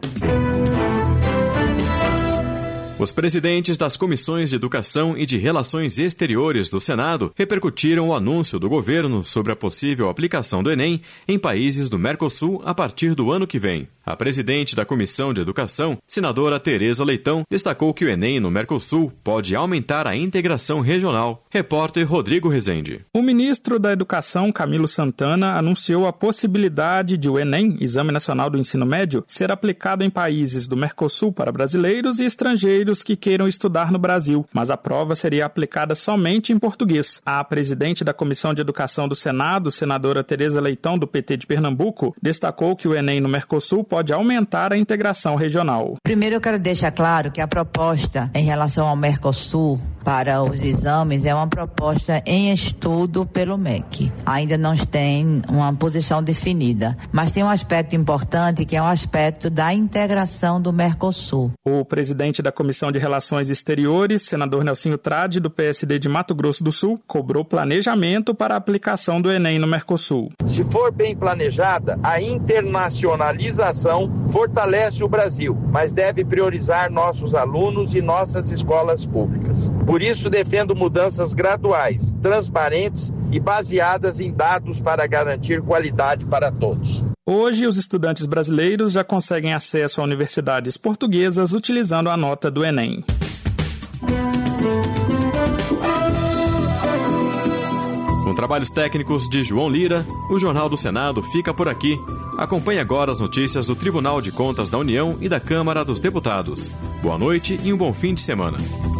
Os presidentes das Comissões de Educação e de Relações Exteriores do Senado repercutiram o anúncio do governo sobre a possível aplicação do Enem em países do Mercosul a partir do ano que vem. A presidente da Comissão de Educação, senadora Tereza Leitão, destacou que o Enem no Mercosul pode aumentar a integração regional. Repórter Rodrigo Rezende. O ministro da Educação, Camilo Santana, anunciou a possibilidade de o Enem, Exame Nacional do Ensino Médio, ser aplicado em países do Mercosul para brasileiros e estrangeiros que queiram estudar no Brasil, mas a prova seria aplicada somente em português. A presidente da Comissão de Educação do Senado, senadora Tereza Leitão, do P T de Pernambuco, destacou que o Enem no Mercosul pode aumentar a integração regional. Primeiro eu quero deixar claro que a proposta em relação ao Mercosul para os exames é uma proposta em estudo pelo M E C. Ainda não tem uma posição definida, mas tem um aspecto importante que é o aspecto da integração do Mercosul. O presidente da Comissão de Relações Exteriores, senador Nelsinho Trade, do P S D de Mato Grosso do Sul, cobrou planejamento para a aplicação do Enem no Mercosul. Se for bem planejada, a internacionalização fortalece o Brasil, mas deve priorizar nossos alunos e nossas escolas públicas. Por isso, defendo mudanças graduais, transparentes e baseadas em dados para garantir qualidade para todos. Hoje, os estudantes brasileiros já conseguem acesso a universidades portuguesas utilizando a nota do Enem. Com trabalhos técnicos de João Lira, o Jornal do Senado fica por aqui. Acompanhe agora as notícias do Tribunal de Contas da União e da Câmara dos Deputados. Boa noite e um bom fim de semana.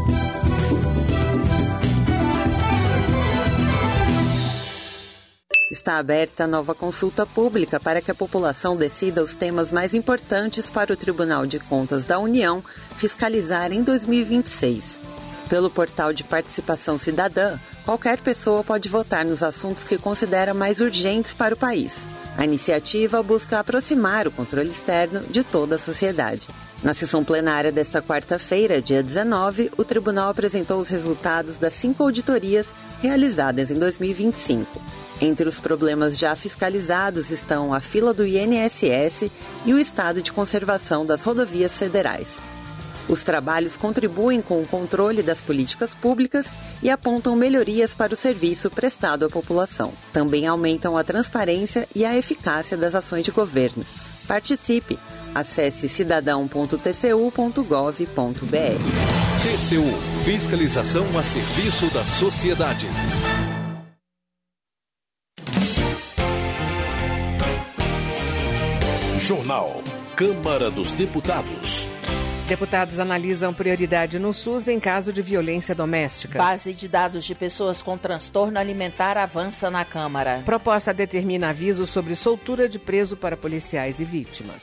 Está aberta a nova consulta pública para que a população decida os temas mais importantes para o Tribunal de Contas da União fiscalizar em dois mil e vinte e seis. Pelo portal de participação cidadã, qualquer pessoa pode votar nos assuntos que considera mais urgentes para o país. A iniciativa busca aproximar o controle externo de toda a sociedade. Na sessão plenária desta quarta-feira, dia dezenove, o tribunal apresentou os resultados das cinco auditorias realizadas em dois mil e vinte e cinco. Entre os problemas já fiscalizados estão a fila do I N S S e o estado de conservação das rodovias federais. Os trabalhos contribuem com o controle das políticas públicas e apontam melhorias para o serviço prestado à população. Também aumentam a transparência e a eficácia das ações de governo. Participe! Acesse cidadão ponto t c u ponto gov ponto b r. T C U – Fiscalização a serviço da sociedade. Jornal Câmara dos Deputados. Deputados analisam prioridade no SUS em caso de violência doméstica. Base de dados de pessoas com transtorno alimentar avança na Câmara. Proposta determina aviso sobre soltura de preso para policiais e vítimas.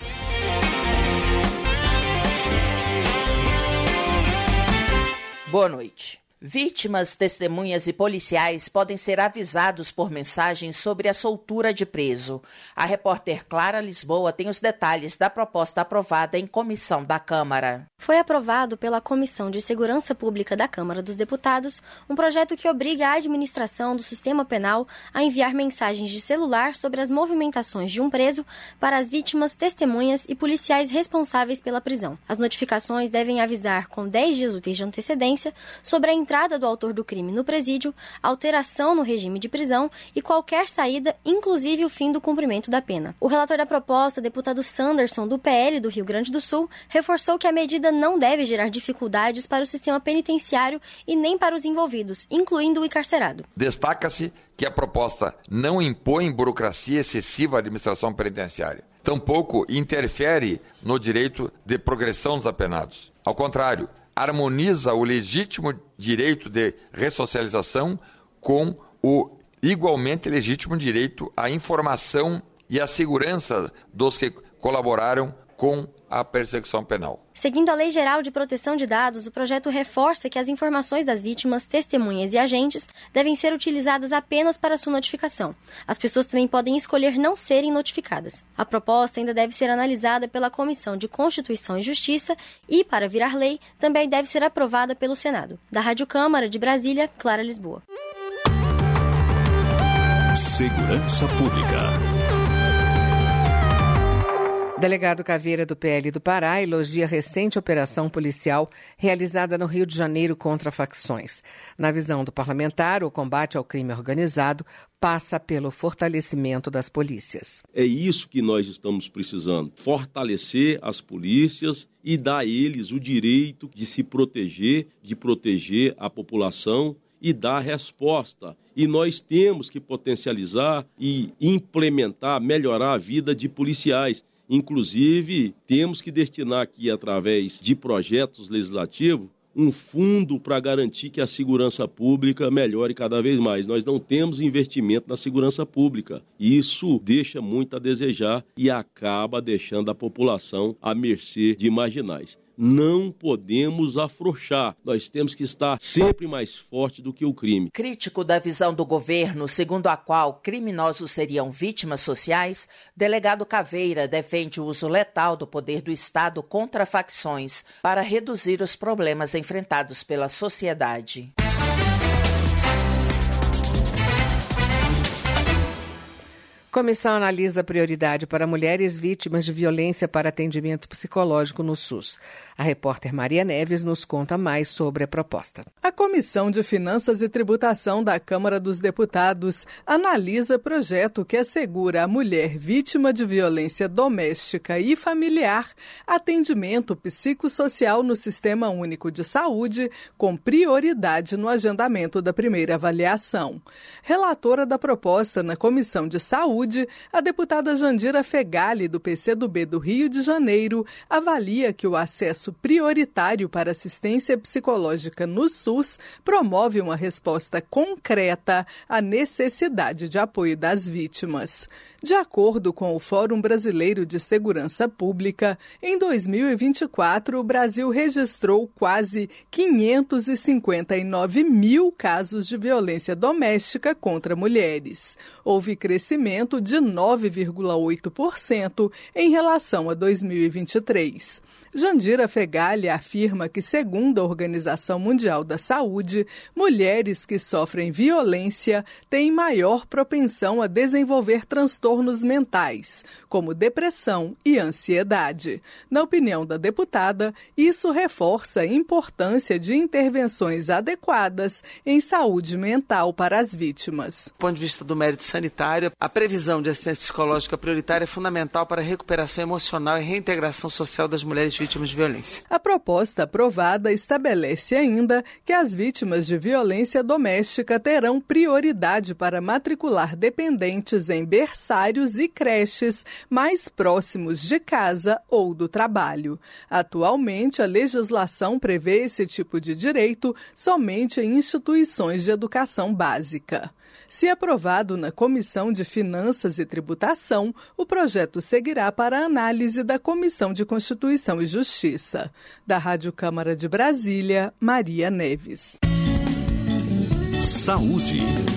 Boa noite. Vítimas, testemunhas e policiais podem ser avisados por mensagem sobre a soltura de preso. A repórter Clara Lisboa tem os detalhes da proposta aprovada em comissão da Câmara. Foi aprovado pela Comissão de Segurança Pública da Câmara dos Deputados um projeto que obriga a administração do sistema penal a enviar mensagens de celular sobre as movimentações de um preso para as vítimas, testemunhas e policiais responsáveis pela prisão. As notificações devem avisar com dez dias úteis de antecedência sobre a entrada do autor do crime no presídio, alteração no regime de prisão e qualquer saída, inclusive o fim do cumprimento da pena. O relator da proposta, deputado Sanderson, do P L do Rio Grande do Sul, reforçou que a medida não deve gerar dificuldades para o sistema penitenciário e nem para os envolvidos, incluindo o encarcerado. Destaca-se que a proposta não impõe burocracia excessiva à administração penitenciária. Tampouco interfere no direito de progressão dos apenados. Ao contrário, harmoniza o legítimo direito de ressocialização com o igualmente legítimo direito à informação e à segurança dos que colaboraram com a persecução penal. Seguindo a Lei Geral de Proteção de Dados, o projeto reforça que as informações das vítimas, testemunhas e agentes devem ser utilizadas apenas para sua notificação. As pessoas também podem escolher não serem notificadas. A proposta ainda deve ser analisada pela Comissão de Constituição e Justiça e, para virar lei, também deve ser aprovada pelo Senado. Da Rádio Câmara de Brasília, Clara Lisboa. Segurança Pública. Delegado Caveira, do P L do Pará, elogia a recente operação policial realizada no Rio de Janeiro contra facções. Na visão do parlamentar, o combate ao crime organizado passa pelo fortalecimento das polícias. É isso que nós estamos precisando, fortalecer as polícias e dar a eles o direito de se proteger, de proteger a população e dar resposta. E nós temos que potencializar e implementar, melhorar a vida de policiais. Inclusive, temos que destinar aqui, através de projetos legislativos, um fundo para garantir que a segurança pública melhore cada vez mais. Nós não temos investimento na segurança pública. Isso deixa muito a desejar e acaba deixando a população à mercê de marginais. Não podemos afrouxar. Nós temos que estar sempre mais forte do que o crime. Crítico da visão do governo, segundo a qual criminosos seriam vítimas sociais, delegado Caveira defende o uso letal do poder do Estado contra facções para reduzir os problemas enfrentados pela sociedade. Comissão analisa prioridade para mulheres vítimas de violência para atendimento psicológico no SUS. A repórter Maria Neves nos conta mais sobre a proposta. A Comissão de Finanças e Tributação da Câmara dos Deputados analisa projeto que assegura à mulher vítima de violência doméstica e familiar atendimento psicossocial no Sistema Único de Saúde, com prioridade no agendamento da primeira avaliação. Relatora da proposta na Comissão de Saúde, a deputada Jandira Fegali, do P C do B do Rio de Janeiro, avalia que o acesso prioritário para assistência psicológica no SUS promove uma resposta concreta à necessidade de apoio das vítimas. De acordo com o Fórum Brasileiro de Segurança Pública, em dois mil e vinte e quatro, o Brasil registrou quase quinhentos e cinquenta e nove mil casos de violência doméstica contra mulheres. Houve crescimento de nove vírgula oito por cento em relação a dois mil e vinte e três. Jandira Fegali afirma que, segundo a Organização Mundial da Saúde, mulheres que sofrem violência têm maior propensão a desenvolver transtornos mentais, como depressão e ansiedade. Na opinião da deputada, isso reforça a importância de intervenções adequadas em saúde mental para as vítimas. Do ponto de vista do mérito sanitário, a previsão de assistência psicológica prioritária é fundamental para a recuperação emocional e reintegração social das mulheres vítimas de violência. A proposta aprovada estabelece ainda que as vítimas de violência doméstica terão prioridade para matricular dependentes em berçários e creches mais próximos de casa ou do trabalho. Atualmente, a legislação prevê esse tipo de direito somente em instituições de educação básica. Se aprovado na Comissão de Finanças e Tributação, o projeto seguirá para a análise da Comissão de Constituição e Justiça. Da Rádio Câmara de Brasília, Maria Neves. Saúde.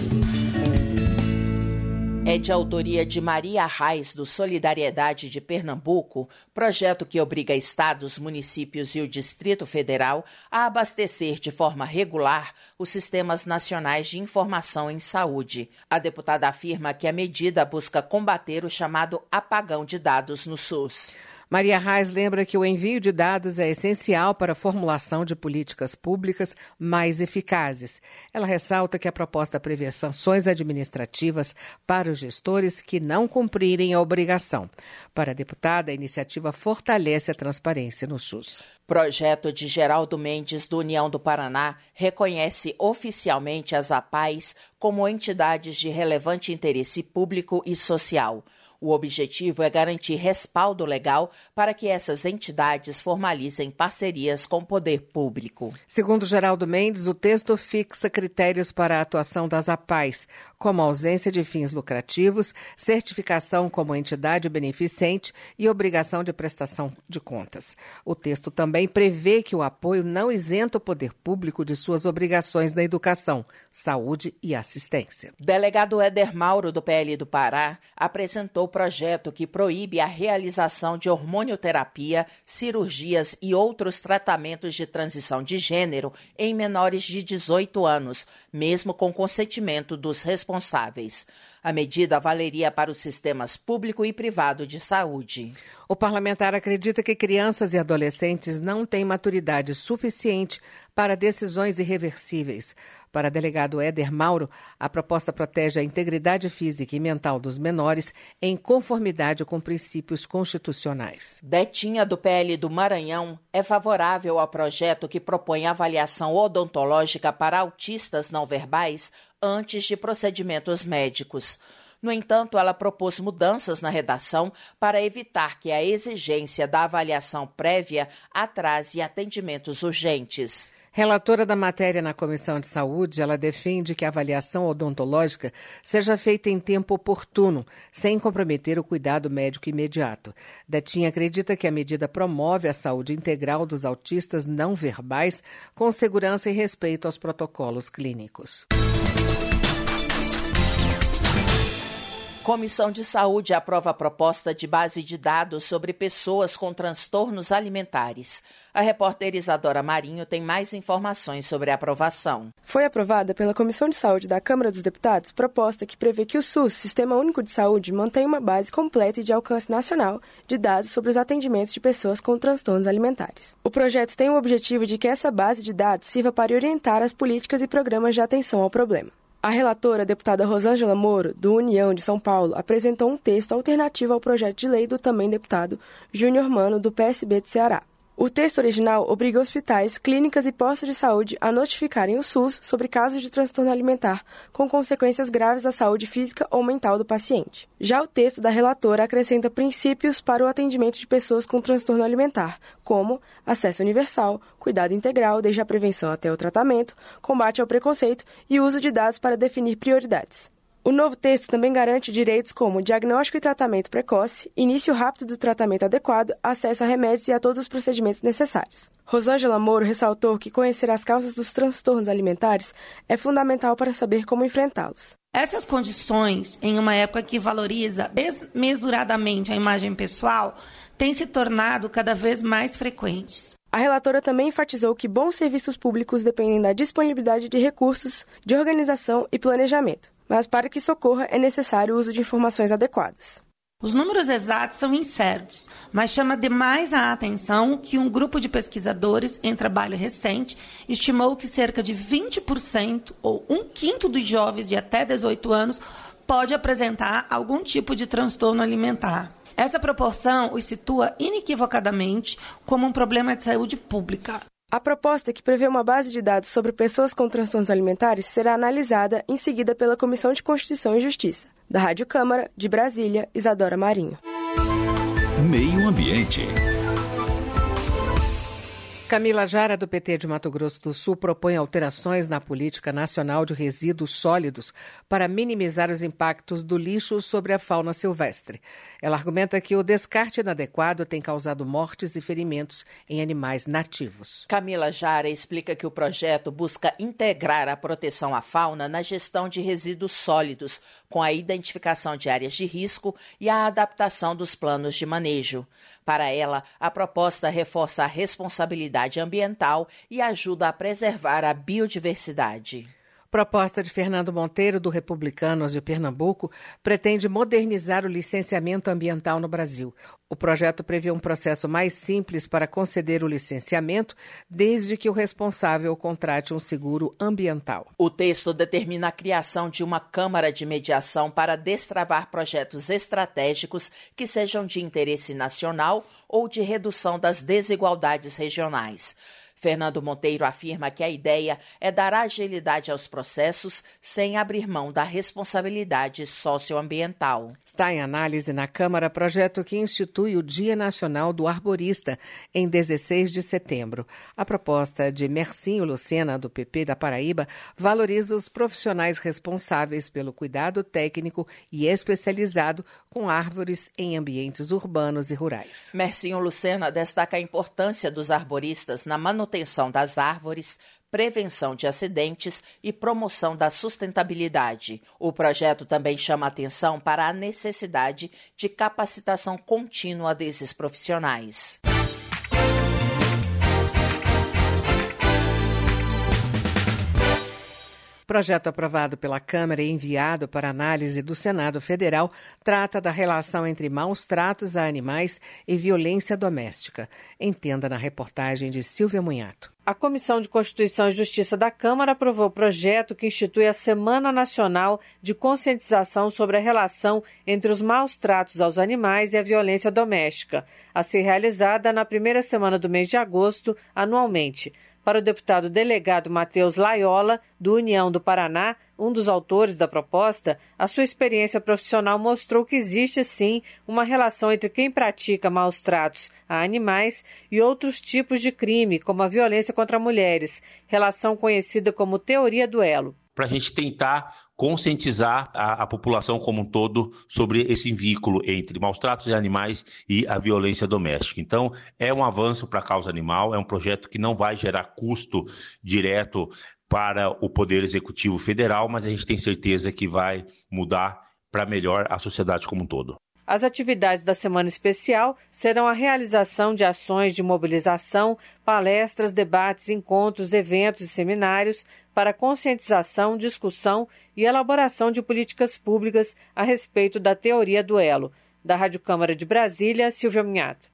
É de autoria de Maria Reis, do Solidariedade de Pernambuco, projeto que obriga estados, municípios e o Distrito Federal a abastecer de forma regular os sistemas nacionais de informação em saúde. A deputada afirma que a medida busca combater o chamado apagão de dados no SUS. Maria Reis lembra que o envio de dados é essencial para a formulação de políticas públicas mais eficazes. Ela ressalta que a proposta prevê sanções administrativas para os gestores que não cumprirem a obrigação. Para a deputada, a iniciativa fortalece a transparência no SUS. Projeto de Geraldo Mendes, do União do Paraná, reconhece oficialmente as APAES como entidades de relevante interesse público e social. O objetivo é garantir respaldo legal para que essas entidades formalizem parcerias com o poder público. Segundo Geraldo Mendes, o texto fixa critérios para a atuação das APAES, como ausência de fins lucrativos, certificação como entidade beneficente e obrigação de prestação de contas. O texto também prevê que o apoio não isenta o poder público de suas obrigações na educação, saúde e assistência. Delegado Éder Mauro, do P L do Pará, apresentou projeto que proíbe a realização de hormonioterapia, cirurgias e outros tratamentos de transição de gênero em menores de dezoito anos, mesmo com consentimento dos responsáveis. A medida valeria para os sistemas público e privado de saúde. O parlamentar acredita que crianças e adolescentes não têm maturidade suficiente para decisões irreversíveis. Para o delegado Éder Mauro, a proposta protege a integridade física e mental dos menores em conformidade com princípios constitucionais. Detinha, do P L do Maranhão, é favorável ao projeto que propõe avaliação odontológica para autistas não verbais antes de procedimentos médicos. No entanto, ela propôs mudanças na redação para evitar que a exigência da avaliação prévia atrase atendimentos urgentes. Relatora da matéria na Comissão de Saúde, ela defende que a avaliação odontológica seja feita em tempo oportuno, sem comprometer o cuidado médico imediato. Detinha acredita que a medida promove a saúde integral dos autistas não verbais, com segurança e respeito aos protocolos clínicos. Comissão de Saúde aprova a proposta de base de dados sobre pessoas com transtornos alimentares. A repórter Isadora Marinho tem mais informações sobre a aprovação. Foi aprovada pela Comissão de Saúde da Câmara dos Deputados proposta que prevê que o SUS, Sistema Único de Saúde, mantenha uma base completa e de alcance nacional de dados sobre os atendimentos de pessoas com transtornos alimentares. O projeto tem o objetivo de que essa base de dados sirva para orientar as políticas e programas de atenção ao problema. A relatora, a deputada Rosângela Moro, do União de São Paulo, apresentou um texto alternativo ao projeto de lei do também deputado Júnior Mano, do P S B de Ceará. O texto original obriga hospitais, clínicas e postos de saúde a notificarem o SUS sobre casos de transtorno alimentar com consequências graves à saúde física ou mental do paciente. Já o texto da relatora acrescenta princípios para o atendimento de pessoas com transtorno alimentar, como acesso universal, cuidado integral, desde a prevenção até o tratamento, combate ao preconceito e uso de dados para definir prioridades. O novo texto também garante direitos como diagnóstico e tratamento precoce, início rápido do tratamento adequado, acesso a remédios e a todos os procedimentos necessários. Rosângela Moro ressaltou que conhecer as causas dos transtornos alimentares é fundamental para saber como enfrentá-los. Essas condições, em uma época que valoriza desmesuradamente a imagem pessoal, têm se tornado cada vez mais frequentes. A relatora também enfatizou que bons serviços públicos dependem da disponibilidade de recursos, de organização e planejamento. Mas para que isso ocorra é necessário o uso de informações adequadas. Os números exatos são incertos, mas chama demais a atenção que um grupo de pesquisadores, em trabalho recente, estimou que cerca de vinte por cento, ou um quinto dos jovens de até dezoito anos, pode apresentar algum tipo de transtorno alimentar. Essa proporção os situa inequivocadamente como um problema de saúde pública. A proposta, que prevê uma base de dados sobre pessoas com transtornos alimentares, será analisada em seguida pela Comissão de Constituição e Justiça. Da Rádio Câmara, de Brasília, Isadora Marinho. Meio Ambiente. Camila Jara, do P T de Mato Grosso do Sul, propõe alterações na Política Nacional de Resíduos Sólidos para minimizar os impactos do lixo sobre a fauna silvestre. Ela argumenta que o descarte inadequado tem causado mortes e ferimentos em animais nativos. Camila Jara explica que o projeto busca integrar a proteção à fauna na gestão de resíduos sólidos, com a identificação de áreas de risco e a adaptação dos planos de manejo. Para ela, a proposta reforça a responsabilidade ambiental e ajuda a preservar a biodiversidade. Proposta de Fernando Monteiro, do Republicanos de Pernambuco, pretende modernizar o licenciamento ambiental no Brasil. O projeto prevê um processo mais simples para conceder o licenciamento, desde que o responsável contrate um seguro ambiental. O texto determina a criação de uma Câmara de Mediação para destravar projetos estratégicos que sejam de interesse nacional ou de redução das desigualdades regionais. Fernando Monteiro afirma que a ideia é dar agilidade aos processos sem abrir mão da responsabilidade socioambiental. Está em análise na Câmara projeto que institui o Dia Nacional do Arborista em dezesseis de setembro. A proposta de Mercinho Lucena, do P P da Paraíba, valoriza os profissionais responsáveis pelo cuidado técnico e especializado com árvores em ambientes urbanos e rurais. Mercinho Lucena destaca a importância dos arboristas na manutenção das árvores, prevenção de acidentes e promoção da sustentabilidade. O projeto também chama atenção para a necessidade de capacitação contínua desses profissionais. O projeto aprovado pela Câmara e enviado para análise do Senado Federal trata da relação entre maus tratos a animais e violência doméstica. Entenda na reportagem de Silvia Munhato. A Comissão de Constituição e Justiça da Câmara aprovou o projeto que institui a Semana Nacional de Conscientização sobre a relação entre os maus tratos aos animais e a violência doméstica, a ser realizada na primeira semana do mês de agosto, anualmente. Para o deputado delegado Matheus Laiola, do União do Paraná, um dos autores da proposta, a sua experiência profissional mostrou que existe, sim, uma relação entre quem pratica maus tratos a animais e outros tipos de crime, como a violência contra mulheres, relação conhecida como teoria do elo. Para a gente tentar conscientizar a, a população como um todo sobre esse vínculo entre maus tratos de animais e a violência doméstica. Então, é um avanço para a causa animal, é um projeto que não vai gerar custo direto para o Poder Executivo Federal, mas a gente tem certeza que vai mudar para melhor a sociedade como um todo. As atividades da Semana Especial serão a realização de ações de mobilização, palestras, debates, encontros, eventos e seminários para conscientização, discussão e elaboração de políticas públicas a respeito da teoria do elo. Da Rádio Câmara de Brasília, Silvia Minhato.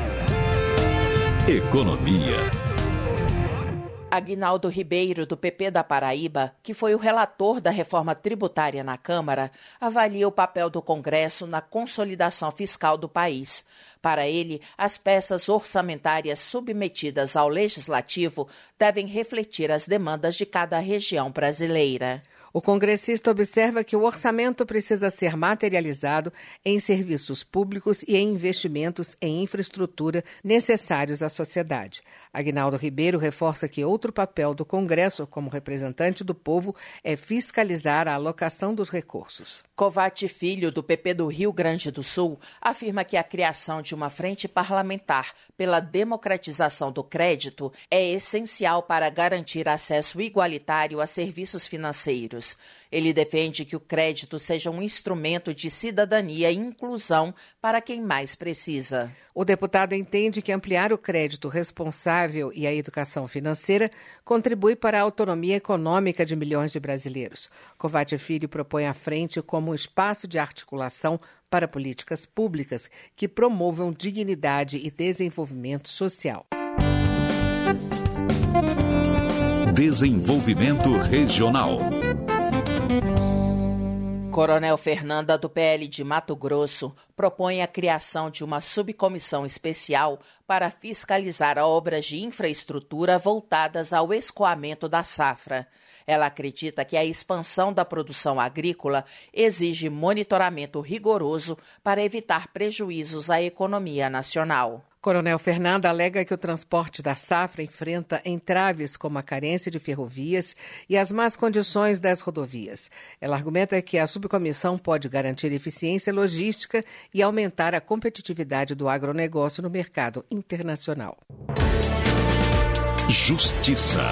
Economia. Aguinaldo Ribeiro, do P P da Paraíba, que foi o relator da reforma tributária na Câmara, avalia o papel do Congresso na consolidação fiscal do país. Para ele, as peças orçamentárias submetidas ao Legislativo devem refletir as demandas de cada região brasileira. O congressista observa que o orçamento precisa ser materializado em serviços públicos e em investimentos em infraestrutura necessários à sociedade. Aguinaldo Ribeiro reforça que outro papel do Congresso, como representante do povo, é fiscalizar a alocação dos recursos. Covatti Filho, do P P do Rio Grande do Sul, afirma que a criação de uma frente parlamentar pela democratização do crédito é essencial para garantir acesso igualitário a serviços financeiros. Ele defende que o crédito seja um instrumento de cidadania e inclusão para quem mais precisa. O deputado entende que ampliar o crédito responsável e a educação financeira contribui para a autonomia econômica de milhões de brasileiros. Covatti Filho propõe a frente como um espaço de articulação para políticas públicas que promovam dignidade e desenvolvimento social. Desenvolvimento regional. Coronel Fernanda, do P L de Mato Grosso, propõe a criação de uma subcomissão especial para fiscalizar obras de infraestrutura voltadas ao escoamento da safra. Ela acredita que a expansão da produção agrícola exige monitoramento rigoroso para evitar prejuízos à economia nacional. Coronel Fernanda alega que o transporte da safra enfrenta entraves como a carência de ferrovias e as más condições das rodovias. Ela argumenta que a subcomissão pode garantir eficiência logística e aumentar a competitividade do agronegócio no mercado internacional. Justiça.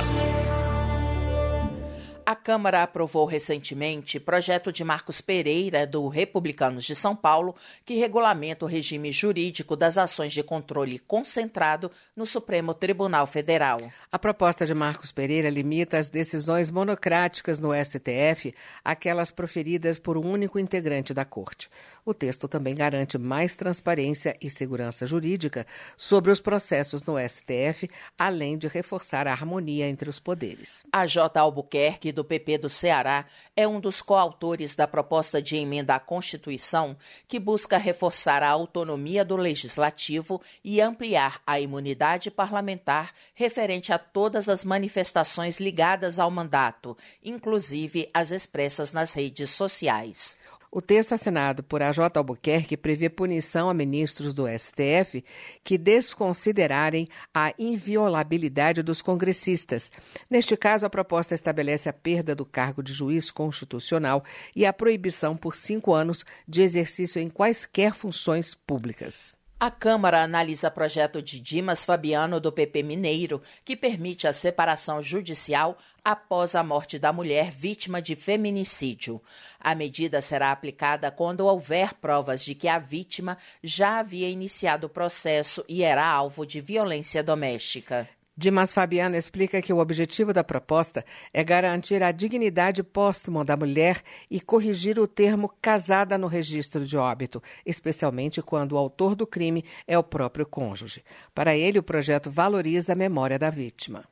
A Câmara aprovou recentemente projeto de Marcos Pereira, do Republicanos de São Paulo, que regulamenta o regime jurídico das ações de controle concentrado no Supremo Tribunal Federal. A proposta de Marcos Pereira limita as decisões monocráticas no S T F àquelas proferidas por um único integrante da Corte. O texto também garante mais transparência e segurança jurídica sobre os processos no S T F, além de reforçar a harmonia entre os poderes. A J. Albuquerque, do P P do Ceará, é um dos coautores da proposta de emenda à Constituição que busca reforçar a autonomia do Legislativo e ampliar a imunidade parlamentar referente a todas as manifestações ligadas ao mandato, inclusive as expressas nas redes sociais. O texto assinado por A J. Albuquerque prevê punição a ministros do S T F que desconsiderarem a inviolabilidade dos congressistas. Neste caso, a proposta estabelece a perda do cargo de juiz constitucional e a proibição por cinco anos de exercício em quaisquer funções públicas. A Câmara analisa projeto de Dimas Fabiano, do P P Mineiro, que permite a separação judicial após a morte da mulher vítima de feminicídio. A medida será aplicada quando houver provas de que a vítima já havia iniciado o processo e era alvo de violência doméstica. Dimas Fabiano explica que o objetivo da proposta é garantir a dignidade póstuma da mulher e corrigir o termo casada no registro de óbito, especialmente quando o autor do crime é o próprio cônjuge. Para ele, o projeto valoriza a memória da vítima.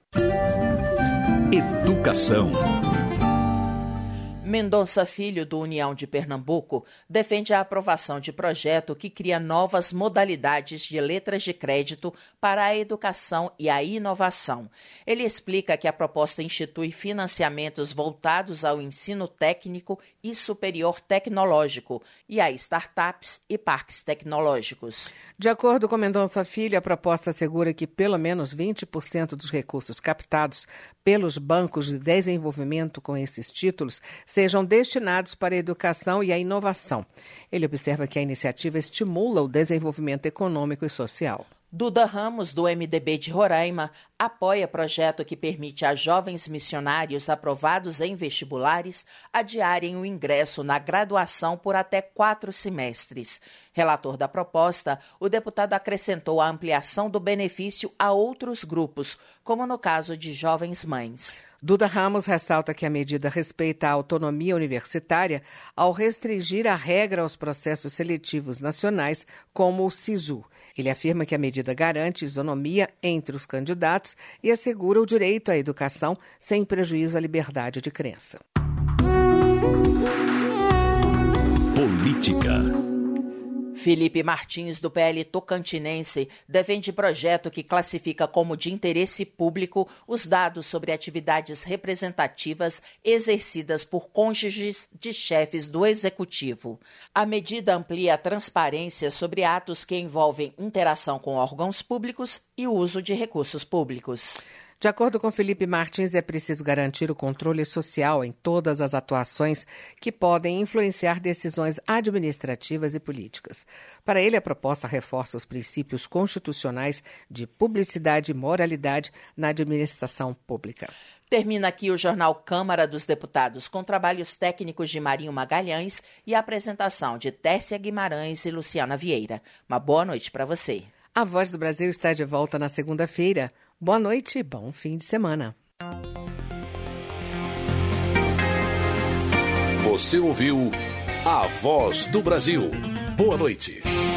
Educação. Mendonça Filho, do União de Pernambuco, defende a aprovação de projeto que cria novas modalidades de letras de crédito para a educação e a inovação. Ele explica que a proposta institui financiamentos voltados ao ensino técnico e superior tecnológico e a startups e parques tecnológicos. De acordo com Mendonça Filho, a proposta assegura que pelo menos vinte por cento dos recursos captados pelos bancos de desenvolvimento com esses títulos sejam destinados para a educação e a inovação. Ele observa que a iniciativa estimula o desenvolvimento econômico e social. Duda Ramos, do M D B de Roraima, apoia projeto que permite a jovens missionários aprovados em vestibulares adiarem o ingresso na graduação por até quatro semestres. Relator da proposta, o deputado acrescentou a ampliação do benefício a outros grupos, como no caso de jovens mães. Duda Ramos ressalta que a medida respeita a autonomia universitária ao restringir a regra aos processos seletivos nacionais, como o SISU. Ele afirma que a medida garante isonomia entre os candidatos e assegura o direito à educação sem prejuízo à liberdade de crença. Política. Felipe Martins, do P L Tocantinense, defende projeto que classifica como de interesse público os dados sobre atividades representativas exercidas por cônjuges de chefes do Executivo. A medida amplia a transparência sobre atos que envolvem interação com órgãos públicos e o uso de recursos públicos. De acordo com Felipe Martins, é preciso garantir o controle social em todas as atuações que podem influenciar decisões administrativas e políticas. Para ele, a proposta reforça os princípios constitucionais de publicidade e moralidade na administração pública. Termina aqui o jornal Câmara dos Deputados, com trabalhos técnicos de Marinho Magalhães e a apresentação de Tércia Guimarães e Luciana Vieira. Uma boa noite para você. A Voz do Brasil está de volta na segunda-feira. Boa noite e bom fim de semana. Você ouviu A Voz do Brasil. Boa noite.